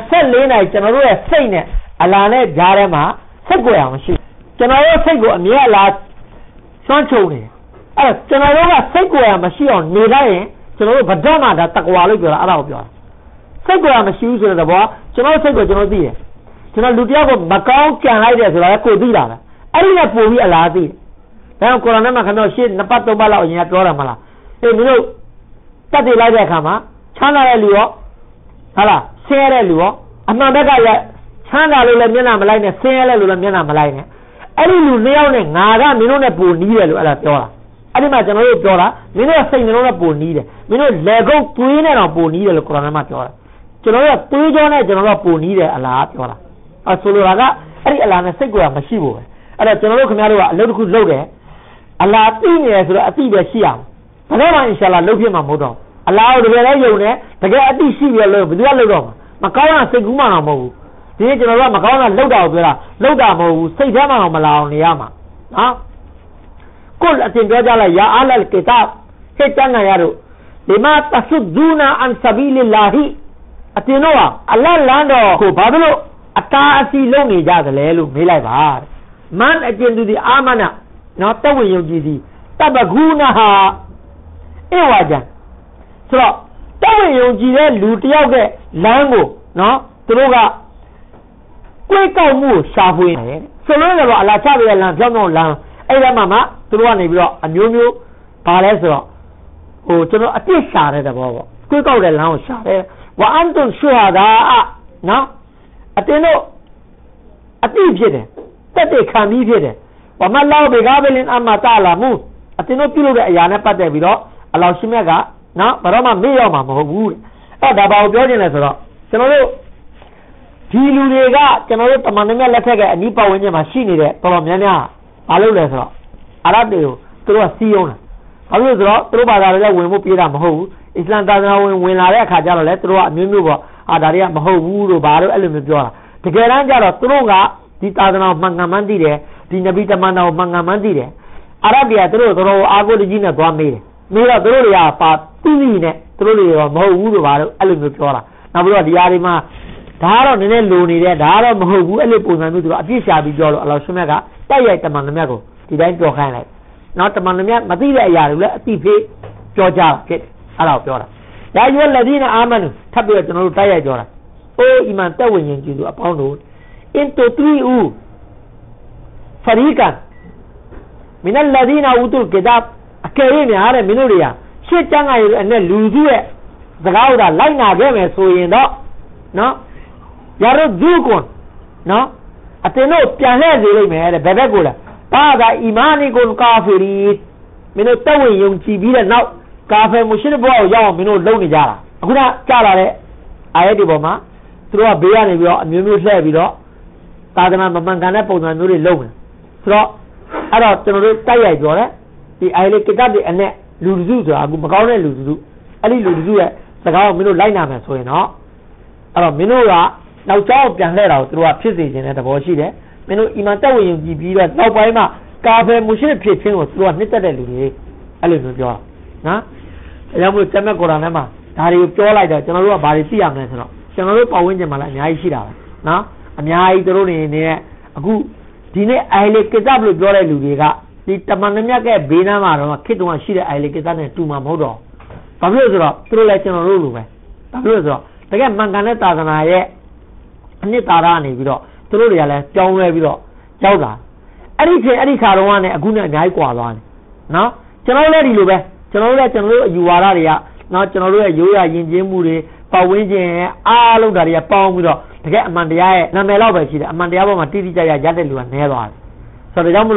24နိုင်ကျွန်တော်တို့ရဲ့စိတ်နဲ့အလာနဲ့ကြားထဲမှာစိတ်ကိုရမရှိကျွန်တော်ရဲ့စိတ်ကိုအမြဲအလားစွန့်ချုပ်နေတယ်အဲ့ကျွန်တော်တို့ကစိတ်ကိုရမရှိအောင်နေလိုက်ရင်ကျွန်တော်တို့ဗဒ္ဓမှာဒါတက္ကဝါလို့ပြောတာအဲ့ဒါကိုပြောတာစိတ်ကိုရမရှိဘူးဆိုတဲ့ဘောကျွန်တော်စိတ်ကိုကျွန်တော်သိတယ်ကျွန်တော်လူတယောက်ကိုမကောင်းကြံလိုက်တယ်ဆိုတာကိုသိတာပဲအဲ့ဒီနဲ့ပို့ပြီးအလားသိတယ်ဒါကြောင့်ကုရ်အာန်မှာခင်ဗျားရှေ့2ပတ်3ပတ်လောက်အရင်ကပြောတာမလားအေးမင်းတို့တက်တည်လိုက်တဲ့အခါမှာချမ်းသာတဲ့လူရောဟုတ်လားဆင်းရဲတဲ့လူရောအမှန်ဘက်ကရချမ်းသာလို့လည်းမျက်နှာမလိုက်နဲ့ဆင်းရဲလို့လည်းမျက်နှာမလိုက်နဲ့အဲ့ဒီလူနှစ်ယောက်နဲ့ငါကမင်းတို့နဲ့ပိုနီးတယ်လို့အဲ့ဒါပြောတာအဲ့ဒီမှာကျွန်တော်တို့ပြောတာမင်းတို့စိတ်နှလုံးနဲ့ပိုနီးတယ်မင်းတို့လေကုတ်သွေးနဲ့တော့ပိုနီးတယ်လို့ကုရ်အာန်မှာပြောတာကျွန်တော်တို့ကသွေးကြောနဲ့ကျွန်တော်တို့ပိုနီးတယ်အလားပြောတာအဲ့ဆိုလိုတာကအဲ့ဒီအလားနဲ့စိတ်ကိုမရှိဘူးပဲအဲ့တော့ကျွန်တော်တို့ခင်ဗျားတို့ကအလုပ်တစ်ခုလုပ်တယ်အလားသိနေတယ်ဆိုတော့အသိပဲရှိအောင်ဒါတော့မှအင်ရှာအလ္လာဟ်လုပ်ဖြစ်မှာမဟုတ်တော့အလားကိုတကယ်လည်းယုံတယ်တကယ်အသိရှိပြီးတော့ဘယ်သူကလုပ်တော့မှာမကောင်းတာစိတ်ကူးမှတော့မဟုတ်ဘူးဒီနေ့ကျွန်တော်တို့ကမကောင်းတာလုပ်တာကိုပြောတာလုပ်တာမဟုတ်ဘူးစိတ်ထဲမှာတော့မလာအောင်နေရမှာနော်ကုလအတင်ပြောကြလိုက်ယာအလလ်ကီတာဟစ်ကျမ်းဂန်ရတော့ဒီမှာတဆုဒူနာအန်ဆဘီလီလာဟီအတင်တော့အလ္လာဟ်လမ်းတော်ကိုဘာလို့အတားအဆီးလုပ်နေကြသလဲလို့မေးလိုက်ပါမန်အကျဉ်သူဒီအာမနာနော်တဝေယုံကြည်စီတဘဂူနာဟာဧဝါကြံဆိုတော့တဝေယုံကြည်တဲ့လူတယောက်ရဲ့လမ်းကိုနော်သူတို့ကကိုယ်ကောက်မှုရှာဖွေတယ်ဆိုလို့လည်းအလ္လာဟ်ချပေးတဲ့လမ်းပြောင်းပြောင်းလမ်းအဲ့ဒါမှသူတို့ကနေပြီးတော့အမျိုးမျိုးပါလဲဆိုတော့ဟိုကျွန်တော်အပြစ်ရှာတဲ့သဘောပေါ့ကိုယ်ကောက်တဲ့လမ်းကိုရှာတယ်ဝါအန်တုန်ရှူဟာဒါနော်အတင်းတို့အတိဖြစ်တယ်တက်တဲ့ခံပြီးဖြစ်တယ်ဝမလောဘေဂါဘလင်အမတာလာမူအတင်းတို့ပြုလုပ်တဲ့အရာနဲ့ပတ်သက်ပြီးတော့အလောရှိမြတ်ကနော်ဘာတော့မှမေ့ရောက်မှာမဟုတ်ဘူးအဲ့ဒါဘာကိုပြောနေလဲဆိုတော့ကျွန်တော်တို့ဒီလူတွေကကျွန်တော်တို့တမန်တော်မြတ်လက်ထက်ကအနီးပတ်ဝန်းကျင်မှာရှိနေတဲ့တော်တော်များများဘာလုပ်လဲဆိုတော့အာရဗ်တွေကိုသူတို့ကစီးရုံးတာဘာလို့လဲဆိုတော့သူတို့ဘာသာတွေလည်းဝင်ဖို့ပြေးတာမဟုတ်ဘူးအစ္စလာမ်သာသနာဝင်လာတဲ့အခါကျတော့လေသူတို့ကအမျိုးမျိုးပေါ့ဒါတွေကမဟုတ်ဘူးလို့ဘာလို့အဲ့လိုမျိုးပြောတာတကယ်တမ်းကျတော့သူတို့ကဒီသာသနာမှန်ကန်မှန်းသိတယ်ဒီနဗီတမန်တော်မှန်ကန်မှန်းသိတယ်အာရဗ်တွေကသူတို့တော်အားကိုးကြီးနဲ့သွားမေးတယ်မေးတော့သူတို့တွေကပါသိသိနဲ့သူတို့တွေတော့မဟုတ်ဘူးလို့ဘာလို့အဲ့လိုမျိုးပြောတာနောက်ပြီးတော့ဒီဟာတွေမှာဒါကတော့နည်းနည်းလိုနေတယ်ဒါကတော့မဟုတ်ဘူးအဲ့လိုပုံစံမျိုးသူတို့အပြစ်ရှာပြီးပြောတော့အလောရှမြတ်ကတိုက်ရိုက်တမန်တော်မြတ်ကိုဒီတိုင်းပြောခိုင်းလိုက်နောက်တမန်တော်မြတ်မသိတဲ့အရာတွေလည်းအသိဖေးပြောကြတာဖြစ်တယ်အဲ့ဒါကိုပြောတာဒါရွယ်လက်ဒီနာအာမန်ထပ်ပြီးတော့ကျွန်တော်တို့တိုက်ရိုက်ပြောတာအိုးအီမန်တက်ဝင်ရင်ကြည့်သူအပေါင်းတို့ into 3 ဖရီကန်မင်းလက်ဒီနာဝုတုကဒါအကယ်၍များတဲ့မင်းတို့တွေကရှစ်ကျမ်းဂန်ရဲ့အနဲ့လူစုရဲ့စကားဥဒါလိုက်နာခဲ့မယ်ဆိုရင်တော့နော်ရရဒူကွန်နော်အတင်းတို့ပြန်လှည့်စေလိမ့်မယ်တဲ့ဘယ်ဘက်ကိုလဲဘာသာအီမာနီကွန်ကာဖီရီမင်းတို့တဝင်းယုံကြည်ပြီးတဲ့နောက်ကာဖီမူရှရစ်ဘောကိုရောက်အောင်မင်းတို့လုံနေကြတာအခုကကြားလာတဲ့အာယတ်ဒီပေါ်မှာသူတို့ကဘေးကနေပြီးတော့အမျိုးမျိုးလှည့်ပြီးတော့သာသနာမမှန်ကန်တဲ့ပုံစံမျိုးတွေလုပ်တယ်ဆိုတော့အဲ့တော့ကျွန်တော်တို့တိုက်ရိုက်ပြောတယ်ဒီအာယတ်ကိတတ်တွေအနဲ့လူစုဆိုတာအခုမကောင်းတဲ့လူစုအဲ့ဒီလူစုရဲ့စကားကိုမင်းတို့လိုက်နာမယ်ဆိုရင်တော့အဲ့တော့မင်းတို့ကနောက်ကျောင်းပြန်လှည့်တာကိုသူတို့ကဖြစ်စေခြင်းတဲ့သဘောရှိတယ်မင်းတို့အီမန်တက်ဝင်ယုံကြည်ပြီးတော့နောက်ပိုင်းမှာကာဖယ်မူရှရစ်ဖြစ်ခြင်းကိုသူတို့ကနှစ်သက်တဲ့လူတွေအဲ့လိုမျိုးပြောတာနော်အဲကြောင့်မို့ကျမ်းမြတ်ကုရ်အာန်ထဲမှာဒါတွေကိုပြောလိုက်တော့ကျွန်တော်တို့ကဘာတွေသိရမလဲဆိုတော့ကျွန်တော်တို့ပတ်ဝန်းကျင်မှာလည်းအများကြီးရှိတာပဲနော်အများကြီးသူတို့နေနေတဲ့အခုဒီနေ့အိုင်လေကိစ္စလို့ပြောတဲ့လူတွေကဒီတမန်တော်မြတ်ရဲ့ဘေးနားမှာတော့ခေတ္တကရှိတဲ့အိုင်လေကိစ္စနဲ့တူမှာမဟုတ်တော့ဘာဖြစ်လို့ဆိုတော့သူတို့လည်းကျွန်တော်တို့လိုပဲဘာဖြစ်လို့ဆိုတော့တကယ်မှန်ကန်တဲ့သာသနာရဲ့အနှစ်သာရနေပြီးတော့သူတို့တွေကလည်းကြောင်းလဲပြီးတော့ရောက်လာအဲ့ဒီချိန်အဲ့ဒီခါတော့ကလည်းအခုနဲ့အများကြီးကွာသွားတယ်နော်ကျွန်တော်လည်းဒီလိုပဲကျွန်တော်တို့အယူဝါဒတွေကနော်ကျွန်တော်တို့ရဲ့ရိုးရာယဉ်ကျေးမှုတွေပတ်ဝန်းကျင်အားလုံးဒါတွေကပေါင်းပြီးတော့တကယ်အမှန်တရားရဲ့နာမည်လောက်ပဲရှိတယ်အမှန်တရားပေါ်မှာတိတိကျကျရတဲ့လူကနည်းသွားတယ်ဆိုတော့ဒါကြောင့်မလို့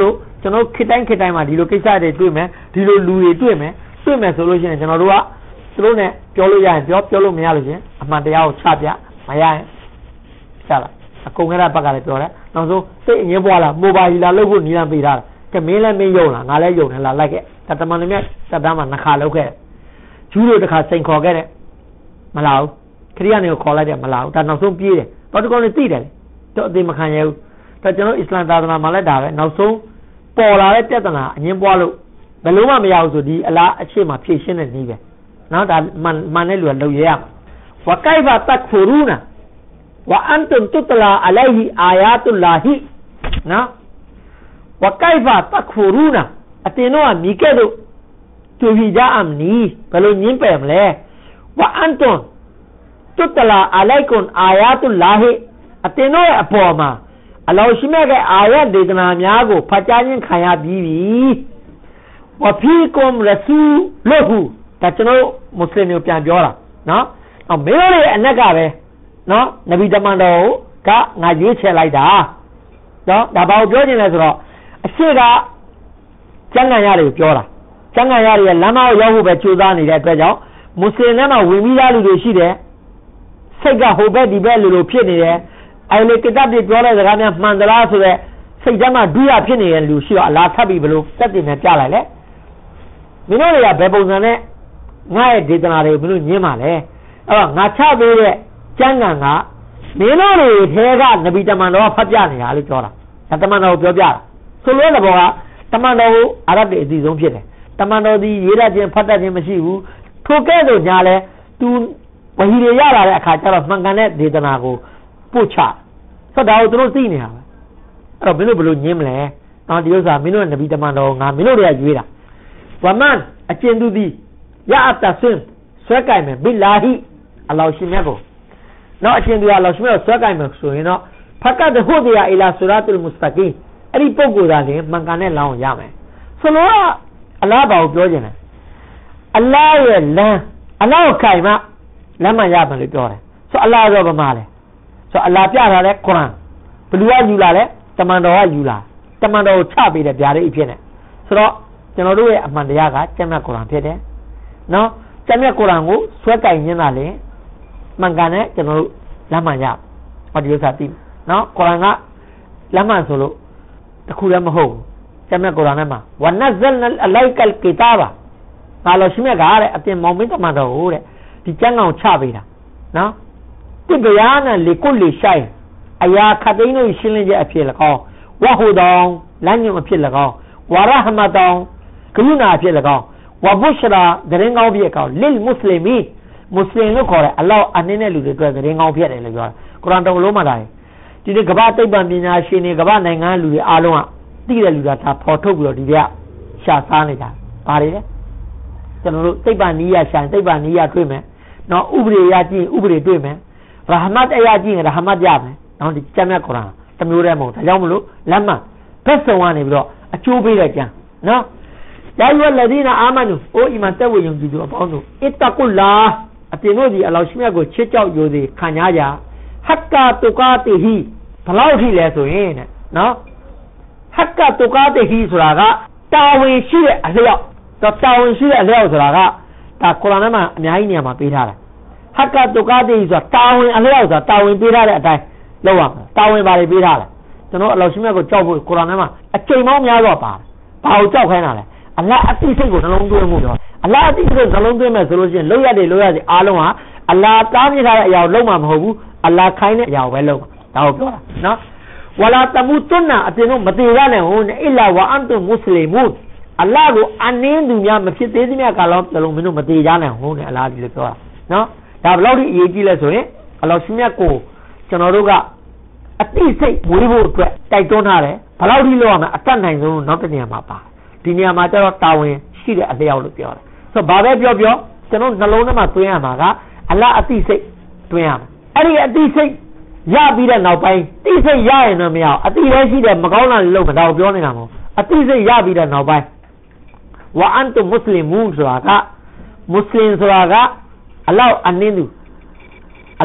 ကျွန်တော်ခေတ်တိုင်းမှာဒီလိုကိစ္စတွေတွေ့မယ်ဒီလိုလူတွေတွေ့မယ်ဆိုလို့ရှိရင်ကျွန်တော်တို့ကသူတို့နဲ့ပြောလို့ရရင်ပြောလို့မရလို့ရှင်အမှန်တရားကိုချပြမရရင်ချလာအကုန်ကရဘက်ကလည်းပြောတယ်နောက်ဆုံးစိတ်အငြင်းပွားလာမိုဘိုင်လာလို့ဖို့နီးလမ်းပေးထားတာကမင်းလည်းမင်းယုံလားငါလည်းယုံတယ်လားလိုက်ခဲ့တမန်တော်မြတ်စက်တမ်းမှာနှစ်ခါလောက်ခဲ့ဂျူးတို့တစ်ခါစိန်ခေါ်ခဲ့တယ်မလာဘူးခရိယာနေကိုခေါ်လိုက်တယ်မလာဘူးဒါနောက်ဆုံးပြေးတယ်တော့ဒီကောင်လေးသိတယ်လေတော့အသေးမခံရဘူးဒါကျွန်တော်အစ္စလာမ်သာသနာမှာလည်းဒါပဲနောက်ဆုံးပေါ်လာတဲ့ပြဿနာအငြင်းပွားလို့ဘယ်လို့မှမရဘူးဆိုဒီအလားအရှိမဖြည့်ရှင်းတဲ့နည်းပဲနော်ဒါမှန်တဲ့လူကလုပ်ရရမှာဝကိုင်ဘာတက်ဖူရူနာဝအန်တုမ်တုတလာအလိုင်ဟီအာယာတုလာဟီနော်ဝကိုင်ဘာတက်ဖူရူနာအတင်တော့မိကဲ့သို့တူဟီဂျာအမ်နီဘယ်လိုညင်းပယ်မလဲဝအန်တုမ်တုတလာအလိုင်ကွန်အာယာတုလာဟီအတင်တော့အပေါ်မှာအလောရှိမြတ်ရဲ့အာယတ်ဒေသနာများကိုဖတ်ကြားခြင်းခံရပြီးပြီဝဖီကွမ်ရဆူလူဟူဒါကျွန်တော်မွတ်စလင်တွေပြန်ပြောတာနော်အော်မင်းတို့ရဲ့အနက်ကပဲနော်နဗီတမန်တော်ကငါရွေးချယ်လိုက်တာနော်ဒါဘာကိုပြောနေလဲဆိုတော့အရှိကကျမ်းဂန်ရတွေကိုပြောတာကျမ်းဂန်ရတွေလမ်းမကိုရောက်ဖို့ပဲကြိုးစားနေတဲ့အတွက်ကြောင့်မွတ်စလင်တွေမှာဝင်ပြီးသားလူတွေရှိတယ်စိတ်ကဟိုဘက်ဒီဘက်လိုဖြစ်နေတယ်အဲ့လေကတပ်တွေပြောတဲ့စကားများမှန်သလားဆိုတော့စိတ်ထဲမှာဒုရဖြစ်နေတဲ့လူရှိတော့အလားထပ်ပြီးဘလို့တက်တင်နဲ့ပြလိုက်လေမင်းတို့တွေကဘယ်ပုံစံနဲ့ငါရဲ့ဒေသနာတွေမင်းတို့ညင်းပါလဲအဲ့တော့ငါချပေးတဲ့ကျမ်းဂန်ကမင်းတို့တွေထဲကနဗီတမန်တော်ကဖတ်ပြနေတာလို့ပြောတာဒါတမန်တော်ကိုပြောပြတာဆိုလို့တဲ့ဘောကတမန်တော်ကိုအာရဗ်တွေအသိဆုံးဖြစ်တယ်တမန်တော်ဒီရေးရခြင်းဖတ်တတ်ခြင်းမရှိဘူးထိုကဲ့သို့ညာလဲသူဝဟီတွေရလာတဲ့အခါကျတော့မှန်ကန်တဲ့ဒေသနာကိုပို့ချဆိုတော့သူတို့သိနေတာပဲအဲ့တော့မင်းတို့ဘယ်လိုညင်းမလဲတော့ဒီဥစ္စာမင်းတို့ကနဗီတမန်တော်ငါမင်းတို့တွေကရွေးတာဝမန်အကျဉ်သူသည်ရအတဆင်းဆွဲကြိုင်မယ်ဘိလာဟီအလောရှင်မြတ်ကိုနော်အကျဉ်သူကအလောရှင်မြတ်ကိုဆွဲကြိုင်မယ်ဆိုရင်တော့ဖကတ်ဟူဒီယာအီလာဆူရာတုလ်မုစတကီမ်အဲ့ဒီပုဂ္ဂိုလ်သားလင်မှန်ကန်တဲ့လမ်းကိုရမယ်ဆိုတော့အလားပါကိုပြောခြင်းတယ်အလားရဲ့လမ်းအလားကိုခိုင်မှလမ်းမှရမယ်လို့ပြောတယ်ဆိုအလားတော့ဗမာလဲဆိုအလားပြထားတဲ့ကုရ်အာန်ဘယ်သူကယူလာလဲတမန်တော်ကယူလာတမန်တော်ကိုချပေးတဲ့ဗျာဒိတ်အဖြစ်နဲ့ဆိုတော့ကျွန်တော်တို့ရဲ့အမှန်တရားကကျမ်းမြတ်ကုရ်အာန်ဖြစ်တယ်နော်ကျမ်းမြတ်ကုရ်အာန်ကိုဆွဲကင်နေတာလေမှန်ကန်တဲ့ကျွန်တော်တို့လမ်းမှရဟောဒီဥစ္စာသိနော်ကုရ်အာန်ကလမ်းမှဆိုလို့တခုလည်းမဟုတ်ဘူးကျမ်းမြတ်ကုရ်အာန်ထဲမှာဝနဇလ်အလိုက်ကလ်ကီတာဘာငါလို့ရှိမြတ်ကတဲ့အပြင်မောင်မင်းတမန်တော်ကိုတဲ့ဒီကျမ်းကောင်ချပေးတာနော်တိဘယာနလီကုလီရှိုင်အရာခတ်သိန်းတို့ရှင်းလင်းချက်အဖြစ်၎င်းဝဟူဒေါင်လမ်းညွှန်အဖြစ်၎င်းဝါရဟမတောင်ကရုဏာအဖြစ်၎င်းဝဘုရှရာဒရင်ကောင်းဖြစ်ကောင်လစ်မွတ်စလင်မီမွတ်စလင်လို့ခေါ်တယ်အလောအနှင်းတဲ့လူတွေအတွက်ဒရင်ကောင်းဖြစ်တယ်လို့ပြောတယ်ကုရ်အာန်တော်လုံးမှာတာဒီကမ္ဘာသိပ္ပံပညာရှင်တွေကမ္ဘာနိုင်ငံလူတွေအားလုံးကသိတဲ့လူတွေကဒါဖော်ထုတ်ပြီးတော့ဒီကရှာစားနေတာဘာတွေလဲကျွန်တော်တို့သိပ္ပံနည်းရရှာသိပ္ပံနည်းရတွေ့မယ်နော်ဥပဒေရကြည့်ဥပဒေတွေ့မယ်ရာဟမတ်အရာကြည့်ရင်ရာဟမတ်ရမယ်နော်ဒီကျမ်းမြတ်ကုရ်အာန်တမျိုးတည်းမဟုတ်ဒါကြောင့်မလို့လမ်းမှာဘက်ဆောင်ကနေပြီးတော့အကျိုးပေးတဲ့ကျမ်းနော်ယာယုလဒီနာအာမနူအိုအီမန်တက်ဝေယုံကြည်သူအပေါင်းတို့အစ်တကုလာအတင်တို့ဒီအလောရှိမြတ်ကိုချစ်ကြောက်ယူသည်ခံရကြဟက္ကာတုကာတိဟီဘလောက်ထိလဲဆိုရင်တဲ့နော်ဟက္ကာတုကာတိဟီဆိုတာကတာဝန်ရှိတဲ့အလျောက်တော့တာဝန်ရှိတဲ့အလျောက်ဆိုတာကဒါကုရ်အာန်ထဲမှာအများကြီးနေရာမှာပေးထားတယ်ဟက္ကာတုကာတိဟီဆိုတာတာဝန်အလျောက်ဆိုတာတာဝန်ပေးထားတဲ့အတိုင်းလုပ်ရမှာတာဝန်ပါလေပေးထားတယ်ကျွန်တော်အလောရှိမြတ်ကိုကြောက်ဖို့ကုရ်အာန်ထဲမှာအချိန်ပေါင်းများစွာပါတယ်ဘာကိုကြောက်ခိုင်းတာလဲအလ္လာဟ်အသိစိတ်ကိုနှလုံးသွင်းမှုတော့အလ္လာဟ်အသိစိတ်ကိုနှလုံးသွင်းမယ်ဆိုလို့ရှိရင်လုပ်ရတယ်အားလုံးဟာအလ္လာဟ်တားမြစ်ထားတဲ့အရာကိုလုပ်မှာမဟုတ်ဘူးအလ္လာဟ်ခိုင်းတဲ့အရာကိုပဲလုပ်မှာဒါကိုပြောတာနော်ဝလာတမူတွန်းနာအပြင်တော့မသေးရနဲ့ဟိုနဲ့အီလာဝအန်တုမွတ်စလင်မူအလ္လာဟ်ကိုအနည်းသူများမဖြစ်သေးသမျှကာလလုံးမင်းတို့မသေးကြနဲ့ဟိုနဲ့အလ္လာဟ်ဒီလိုပြောတာနော်ဒါဘယ်လောက်ထိအရေးကြီးလဲဆိုရင်အလ္လာဟ်ရှင်မြတ်ကိုကျွန်တော်တို့ကအသိစိတ်မွေးဖို့အတွက်တိုက်တွန်းထားတယ်ဘယ်လောက်ထိလုပ်ရမလဲအတတ်နိုင်ဆုံးနောက်တစ်နေရာမှာပါဒီနေရာမှာကျတော့တာဝန်ရှိတဲ့အလျောက်လို့ပြောတယ်ဆိုတော့ဘာပဲပြောကျွန်တော်နှလုံးထဲမှာတွင်းရမှာကအလ္လာဟ်အသိစိတ်တွင်းရမှာအဲ့ဒီအသိစိတ်ရပြီးတဲ့နောက်ပိုင်းသိစိတ်ရရင်တော့မရအောင်အသိလည်းရှိတယ်မကောင်းတာလည်းလုပ်မဒါကိုပြောနေတာမဟုတ်အသိစိတ်ရပြီးတဲ့နောက်ပိုင်းဝအန်တုမွတ်စလင်မူဆိုတာကမွတ်စလင်ဆိုတာကအလောက်အနှင်းသူ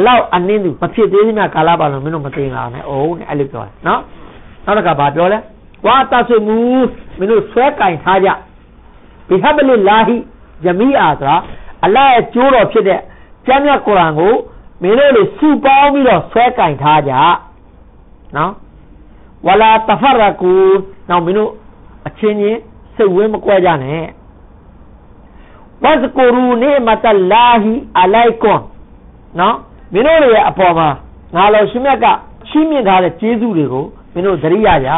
မဖြစ်သေးသမျှကာလပတ်လုံးမင်းတို့မသိလာနဲ့အိုးနဲ့အဲ့လိုပြောတယ်နော်နောက်တစ်ခါဘာပြောလဲ wa tasumu minu swe kai tha ja bihablillahi jami'a tra Allahရဲ့ကျိုးတော်ဖြစ်တဲ့ကျမ်းမြတ်ကုရ်အာန်ကိုမင်းတို့တွေစုပေါင်းပြီးတော့ဆွဲကင်ထားကြနော်ဝလာတဖရကူနောက်မင်းတို့အချင်းချင်းစိတ်ဝင်းမကွဲကြနဲ့ဝဇကူရူနိမတလာဟီအလိုက်ကွန်နော်မင်းတို့ရဲ့အပေါ်မှာငါလောရှင်မြတ်ကချီးမြှင့်ထားတဲ့ကျေးဇူးတွေကိုမင်းတို့သတိရကြ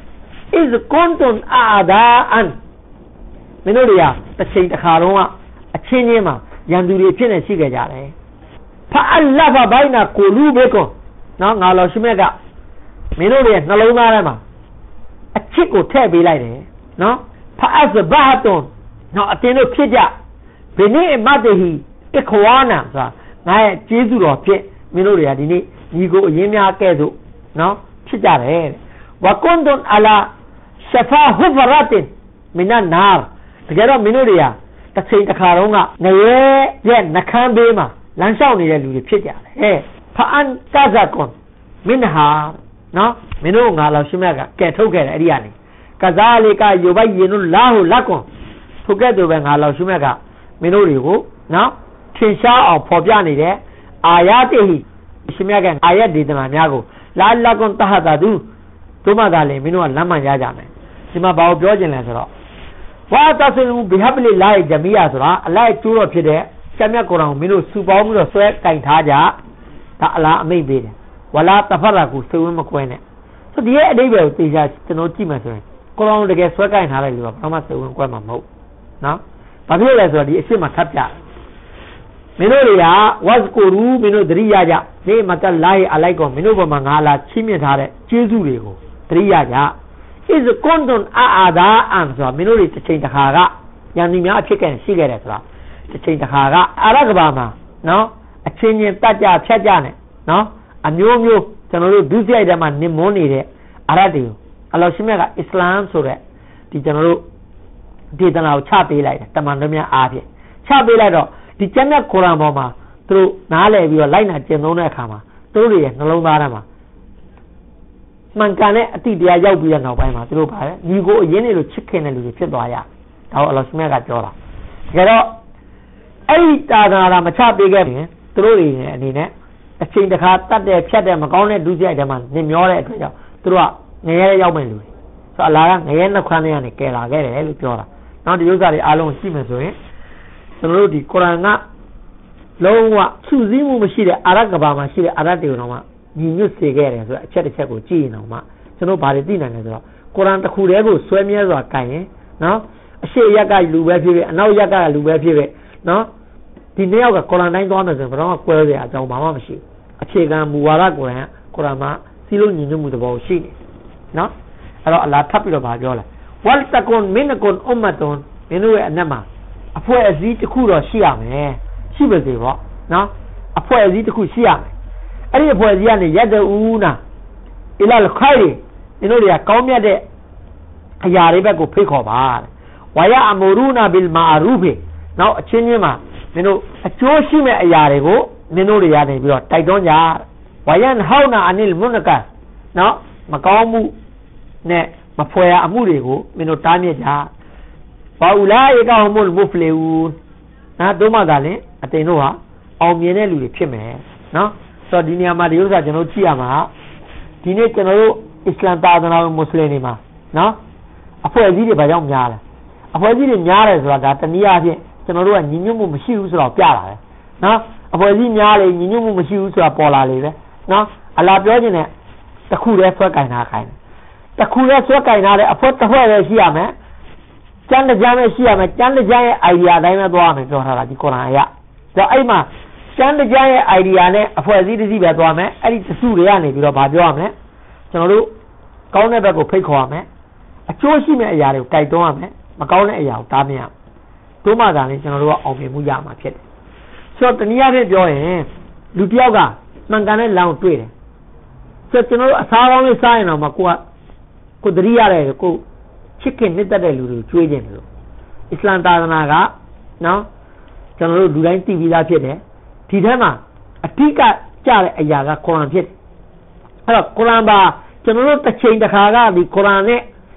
is kuntum a'da'an မင်းတို့တွေကတစ်ချိန်တစ်ခါတော့အချင်းချင်းမှာရန်သူတွေဖြစ်နေရှိခဲ့ကြတယ်ဖာအလ္လာဖဘိုင်နာကိုလူဘေကွန်နော်ငါလောရှင်မြတ်ကမင်းတို့ရဲ့နှလုံးသားထဲမှာအချစ်ကိုထည့်ပေးလိုက်တယ်နော်ဖာအဇဘာတွန်နော်အတင်းတို့ဖြစ်ကြဘယ်နည်းမတ်ဟီတခွာနာဆိုတာငါရဲ့ကျေးဇူးတော်ဖြစ်မင်းတို့တွေကဒီနေ့ညီကိုအရင်များကဲ့သို့နော်ဖြစ်ကြတယ်ဝကွန်ဒွန်အလာရှဖာဟူဖရတ်မင်နာနာတကယ်တော့မင်းတို့တွေကတစ်ချိန်တစ်ခါတော့ငရဲရဲ့နှကမ်းဘေးမှာလမ်းလျှောက်နေတဲ့လူတွေဖြစ်ကြတယ်ဟဲ့ဖအန်ကာဇာကွန်မင်ဟာနော်မင်းတို့ငါလောက်ရှင်မြတ်ကကဲထုတ်ခဲ့တယ်အဲ့ဒီကနေကဇာလီကယူဘိုင်ယင်နူလာဟူလက်ကွန်ထုတ်ခဲ့တယ်ပဲငါလောက်ရှင်မြတ်ကမင်းတို့တွေကိုနော်ထင်ရှားအောင်ဖော်ပြနေတယ်အာယတိဟိရှင်မြတ်ကအာယတ်ဒေသနာများကိုလာလကွန်တဟတာသူတို့မှသာလေမင်းတို့ကလမ်းမှန်ရကြမယ်ဒီမှာဘာကိုပြောချင်လဲဆိုတော့ဝါတဆလူဘိဟဘလီလာဂျမီယာဆိုတာအလိုက်ကျိုးတော်ဖြစ်တဲ့ကျမ်းမြတ်ကုရ်အာန်ကိုမင်းတို့စုပေါင်းပြီးတော့ဆွဲကင်ထားကြဒါအလားအမိန့်ပေးတယ်ဝလာတဖရကူစိတ်ဝင်မကွဲနဲ့ဆိုဒီရဲ့အဓိပ္ပာယ်ကိုသိချာကျွန်တော်ကြည့်မှဆိုရင်ကုရ်အာန်ကိုတကယ်ဆွဲကင်ထားတဲ့လူကဘာမှစိတ်ဝင်ကွဲမှာမဟုတ်နော်ဘာဖြစ်လဲဆိုတော့ဒီအစ်စ်မှာထပ်ပြမင်းတို့တွေကဝတ်ကိုရူမင်းတို့သတိရကြနေမတလာဟီအလိုက်ကောမင်းတို့ဘုံမှာငါလာချီးမြှင့်ထားတဲ့ကျေးဇူးတွေကိုသတိရကြ is kuntum a'da'an ဆိုတာမင်းတို့တွေတစ်ချိန်တစ်ခါကယန္တိများအဖြစ်ကဲရှိခဲ့တယ်ဆိုတာတစ်ချိန်တစ်ခါကအာရကဘာမှာနော်အချင်းချင်းတတ်ကြဖြတ်ကြနဲ့နော်အမျိုးမျိုးကျွန်တော်တို့ဒုစရိုက်ထဲမှာနင်မွန်းနေတဲ့အာရတွေကိုအလောရှင်မြတ်ကအစ္စလာမ်ဆိုတဲ့ဒီကျွန်တော်တို့ဒေသနာကိုချပေးလိုက်တယ်တမန်တော်များအားဖြင့်ချပေးလိုက်တော့ဒီကျမ်းမြတ်ကုရ်အာန်ပေါ်မှာသူတို့နားလည်ပြီးတော့လိုက်နာကျင့်သုံးတဲ့အခါမှာသူတို့ရဲ့နှလုံးသားထဲမှာမှန်ကန်တဲ့အတိတရားရောက်ပြီးတဲ့နောက်ပိုင်းမှာသူတို့ပါတယ်ညီကိုအရင်နေလို့ချစ်ခင်တဲ့လူတွေဖြစ်သွားရဒါကိုအလောရှင်မြတ်ကပြောတာတကယ်တော့အဲ့ဒီတာနာမချပေးခဲ့ရင်သူတို့တွေအနေနဲ့အချိန်တစ်ခါတတ်တဲ့ဖြတ်တဲ့မကောင်းတဲ့ဒုစရိုက်တွေမှာနေမျောတဲ့အတွက်ကြောင့်သူတို့ကငရဲရောက်မဲ့လူတွေဆိုအလားကငရဲနှုတ်ခမ်းထဲကနေကယ်လာခဲ့တယ်လို့ပြောတာနောက်ဒီဥစ္စာတွေအားလုံးရှိမယ်ဆိုရင်ကျွန်တော်တို့ဒီကုရ်အာန်ကလုံးဝစုစည်းမှုမရှိတဲ့အာရကဘာမှာရှိတဲ့အာရတေတော်မှာညီညွတ်စေခဲ့တယ်ဆိုတော့အချက်တစ်ချက်ကိုကြည့်ရင်တော့မှကျွန်တော်ဗာတွေသိနိုင်တယ်ဆိုတော့ကုရ်အာန်တစ်ခုတည်းကိုဆွဲမြဲစွာကင်ရင်နော်အရှိရက်ကလူပဲဖြစ်ဖြစ်အနောက်ရက်ကလူပဲဖြစ်ဖြစ်နော်ဒီနှစ်ယောက်ကကုရ်အာန်တိုင်းသွားမယ်ဆိုရင်ဘယ်တော့မှကွဲစရာအကြောင်းဘာမှမရှိဘူးအခြေခံမူဝါဒကုရ်အာန်မှာစီလုံးညီညွတ်မှုသဘောရှိတယ်နော်အဲ့တော့အလားထပ်ပြီးတော့ဗာပြောလိုက်ဝလ်တကွန်မင်ကွန်အွမ်မတ်ွန်မင်းတို့ရဲ့အနက်မှာအဖွဲ့အစည်းတစ်ခုတော့ရှိရမယ်ရှိပါစေပေါ့နော်အဖွဲ့အစည်းတစ်ခုရှိရမယ်အဲ့ဒီအဖွဲ့အစည်းကနေရက်တူနာအီလာလ်ခိုင်မင်းတို့တွေကကောင်းမြတ်တဲ့အရာတွေဘက်ကိုဖိတ်ခေါ်ပါဝါယအမူရူနာဘီလ်မာရူဖ်နောက်အချင်းချင်းမှာမင်းတို့အကျိုးရှိမဲ့အရာတွေကိုမင်းတို့တွေရနေပြီးတော့တိုက်တွန်းကြဝါယန်ဟောင်းနာအနိလ်မွန်ကနော်မကောင်းမှုနဲ့မဖွယ်ရအမှုတွေကိုမင်းတို့တားမြစ်ကြဘာဥလာဧကဟမုလ်မုဖလီဦးနော်တို့မှသာလင်အတင်တို့ဟာအောင်မြင်တဲ့လူတွေဖြစ်မယ်နော်ဆိုတော့ဒီနေရာမှာဒီဥစ္စာကျွန်တော်ကြည့်ရမှာဒီနေ့ကျွန်တော်တို့အစ္စလမ်သာသနာ့မွတ်စလင်တွေမှာနော်အဖွဲ့အစည်းတွေဘာကြောင့်များလဲအဖွဲ့အစည်းတွေများတယ်ဆိုတာဒါတနည်းအားဖြင့်ကျွန်တော်တို့ကညီညွတ်မှုမရှိဘူးဆိုတော့ပြတာပဲနော်အဖွဲ့အစည်းများလေညီညွတ်မှုမရှိဘူးဆိုတာပေါ်လာလေပဲနော်အလားပြောခြင်းနဲ့တစ်ခုတည်းဆွဲကင်ထားခိုင်းတယ်တစ်ခုတည်းဆွဲကင်ထားတဲ့အဖွဲ့တစ်ဖွဲ့ပဲရှိရမယ်ကျမ်းတစ်ကျမ်းပဲရှိရမယ်ကျမ်းတစ်ကျမ်းရဲ့ idea အတိုင်းပဲသွားမယ်ပြောထားတာဒီကုရ်အာန်အရဒါအဲ့မှာကျမ်းတစ်ကျမ်းရဲ့ idea နဲ့အဖွဲ့အစည်းတစ်စီးပဲသွားမယ်အဲ့ဒီတစုတွေကနေပြီးတော့ဗာပြောရမယ်ကျွန်တော်တို့ကောင်းတဲ့ဘက်ကိုဖိတ်ခေါ်ရမယ်အကျိုးရှိမဲ့အရာတွေကိုတိုက်တွန်းရမယ်မကောင်းတဲ့အရာကိုတားမြစ်ရမယ်တို့မှသာလေကျွန်တော်တို့ကအောင်မြင်မှုရမှာဖြစ်တယ်ဆိုတော့တနည်းအားဖြင့်ပြောရင်လူတစ်ယောက်ကမှန်ကန်တဲ့လမ်းကိုတွေ့တယ်ဆိုတော့ကျွန်တော်တို့အစားကောင်းလေးစားရင်တော့မှကိုသတိရတယ်ကိုချစ်ခင်နှစ်သက်တဲ့လူတွေကျွေးခြင်းတယ်လို့အစ္စလမ်သာသနာကနော်ကျွန်တော်တို့လူတိုင်းသိပြီးသားဖြစ်တယ်ဒီထဲမှာအဓိကကြတဲ့အရာကကုရ်အာန်ဖြစ်တယ်အဲ့တော့ကုရ်အာန်ပါကျွန်တော်တို့တစ်ချိန်တစ်ခါကဒီကုရ်အာန်နဲ့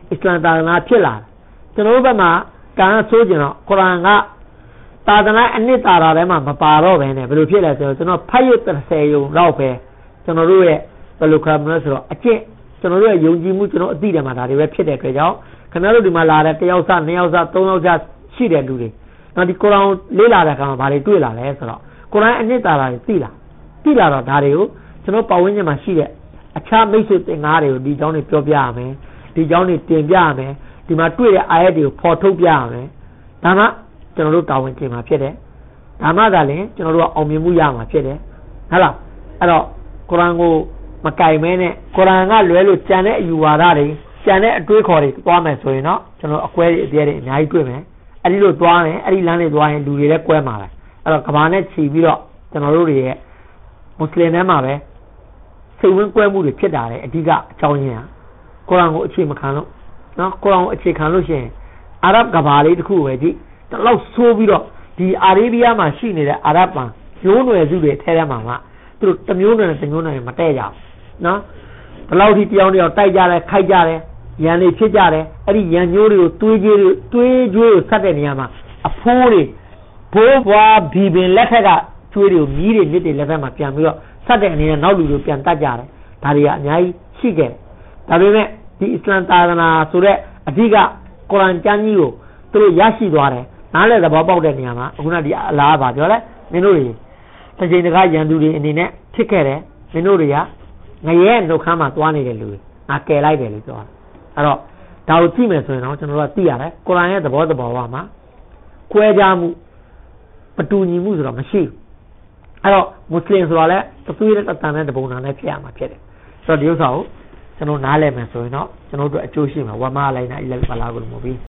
อิสลามตานาဖြစ်လာကျွန်တော်တို့ဘက်မှာကံဆိုးကျင်တော့ကုရ်အာန်ကသာသနာအနှစ်သာရထဲမှာမပါတော့ဘဲနဲ့ဘယ်လိုဖြစ်လဲဆိုတော့ကျွန်တော်ဖတ်ရ30ရုံလောက်ပဲကျွန်တော်တို့ရဲ့ဘယ်လိုခေါ်မလဲဆိုတော့အကျင့်ကျွန်တော်တို့ရဲ့ယုံကြည်မှုကျွန်တော်အသိတယ်မှာဒါတွေပဲဖြစ်တဲ့အတွက်ကြောင့်ခင်ဗျားတို့ဒီမှာလာတဲ့တယောက်စနှစ်ယောက်စသုံးယောက်စရှိတဲ့လူတွေနောက်ဒီကုရ်အာန်လေးလာတဲ့အခါမှာဘာတွေတွေ့လာလဲဆိုတော့ကုရ်အာန်အနှစ်သာရတွေသိလာတော့ဒါတွေကိုကျွန်တော်ပတ်ဝန်းကျင်မှာရှိတဲ့အခြားမိတ်ဆွေသင်္ကားတွေကိုဒီเจ้าတွေပြောပြရမယ်ဒီเจ้าတွေတင်ပြရမယ်ဒီမှာတွေ့တဲ့အာယတ်တွေကိုဖော်ထုတ်ပြရမယ်ဒါမှကျွန်တော်တို့တာဝန်ကျင်မှာဖြစ်တယ်ဒါမှသာလျှင်ကျွန်တော်တို့ကအောင်မြင်မှုရမှာဖြစ်တယ်ဟုတ်လားအဲ့တော့ကုရ်အာန်ကိုမကင်မဲနဲ့ကုရ်အာန်ကလွဲလို့ကြံတဲ့အယူဝါဒတွေကြံတဲ့အတွေးခေါ်တွေသွားမယ်ဆိုရင်တော့ကျွန်တော်အကွဲတွေအပြဲတွေအများကြီးတွေ့မယ်အဲ့ဒီလိုသွားမယ်အဲ့ဒီလမ်းတွေသွားရင်လူတွေလည်းကွဲမှာပဲအဲ့တော့ကဘာနဲ့ခြီးပြီးတော့ကျွန်တော်တို့တွေရဲ့မွတ်စလင်တွေမှာပဲစိတ်ဝင်ကွဲမှုတွေဖြစ်တာလေအဓိကအကြောင်းရင်းဟာကုရ်အာန်ကိုအခြေမခံလို့နော်ကုရ်အာန်ကိုအခြေခံလို့ရှိရင်အာရဗ်ကဘာလေးတစ်ခုပဲကြည့်တလောက်ဆိုးပြီးတော့ဒီအာရေဗီးယားမှာရှိနေတဲ့အာရဗ်မှာမျိုးနွယ်စုတွေထဲထဲမှာမှသူတို့တစ်မျိုးနွယ်နဲ့တစ်မျိုးနွယ်မတည့်ကြဘူးနော်ဘယ်လောက်ထိတယောက်တိုက်ကြတယ်ခိုက်ကြတယ်ရန်တွေဖြစ်ကြတယ်အဲ့ဒီရန်ညိုးတွေကိုတွေးကြွေးကိုဆက်တဲ့နေရာမှာအဖိုးတွေဘိုးဘွားဘီပင်လက်ထက်ကကျွေးတွေကိုမြီးတွေမြစ်တွေလက်ထက်မှာပြန်ပြီးတော့ဆက်တဲ့အနေနဲ့နောက်လူတွေပြန်တတ်ကြတယ်ဒါတွေကအများကြီးရှိခဲ့တယ်ဒါပေမဲ့ဒီအစ္စလမ်သာသနာဆိုတဲ့အဓိကကုရ်အာန်ကျမ်းကြီးကိုသူတို့ရရှိသွားတယ်နားလည်သဘောပေါက်တဲ့နေရာမှာအခုနဒီအလားပါပြောလဲမင်းတို့တွေတစ်ချိန်တစ်ခါရန်သူတွေအနေနဲ့ဖြစ်ခဲ့တယ်မင်းတို့တွေကငရဲနှုတ်ခမ်းမှာသွားနေတဲ့လူတွေငါကယ်လိုက်တယ်လို့ပြောတာအဲ့တော့ဒါကိုကြည့်မယ်ဆိုရင်တော့ကျွန်တော်တို့ကသိရတယ်ကုရ်အာန်ရဲ့သဘောမှာကွဲခြားမှုမတူညီမှုဆိုတော့မရှိဘူးအဲ့တော့မွတ်စလင်ဆိုတော့လည်းသွေးတဲ့တန်တဲ့တပုံနာနဲ့ဖြစ်ရမှာဖြစ်တယ်ဆိုတော့ဒီဥစ္စာကိုကျွန်တော်နားလည်မယ်ဆိုရင်တော့ကျွန်တော်တို့အကျိုးရှိမှာဝါမလိုက်နာအီလက်ပါလာကိုလို့မဟုတ်ဘူး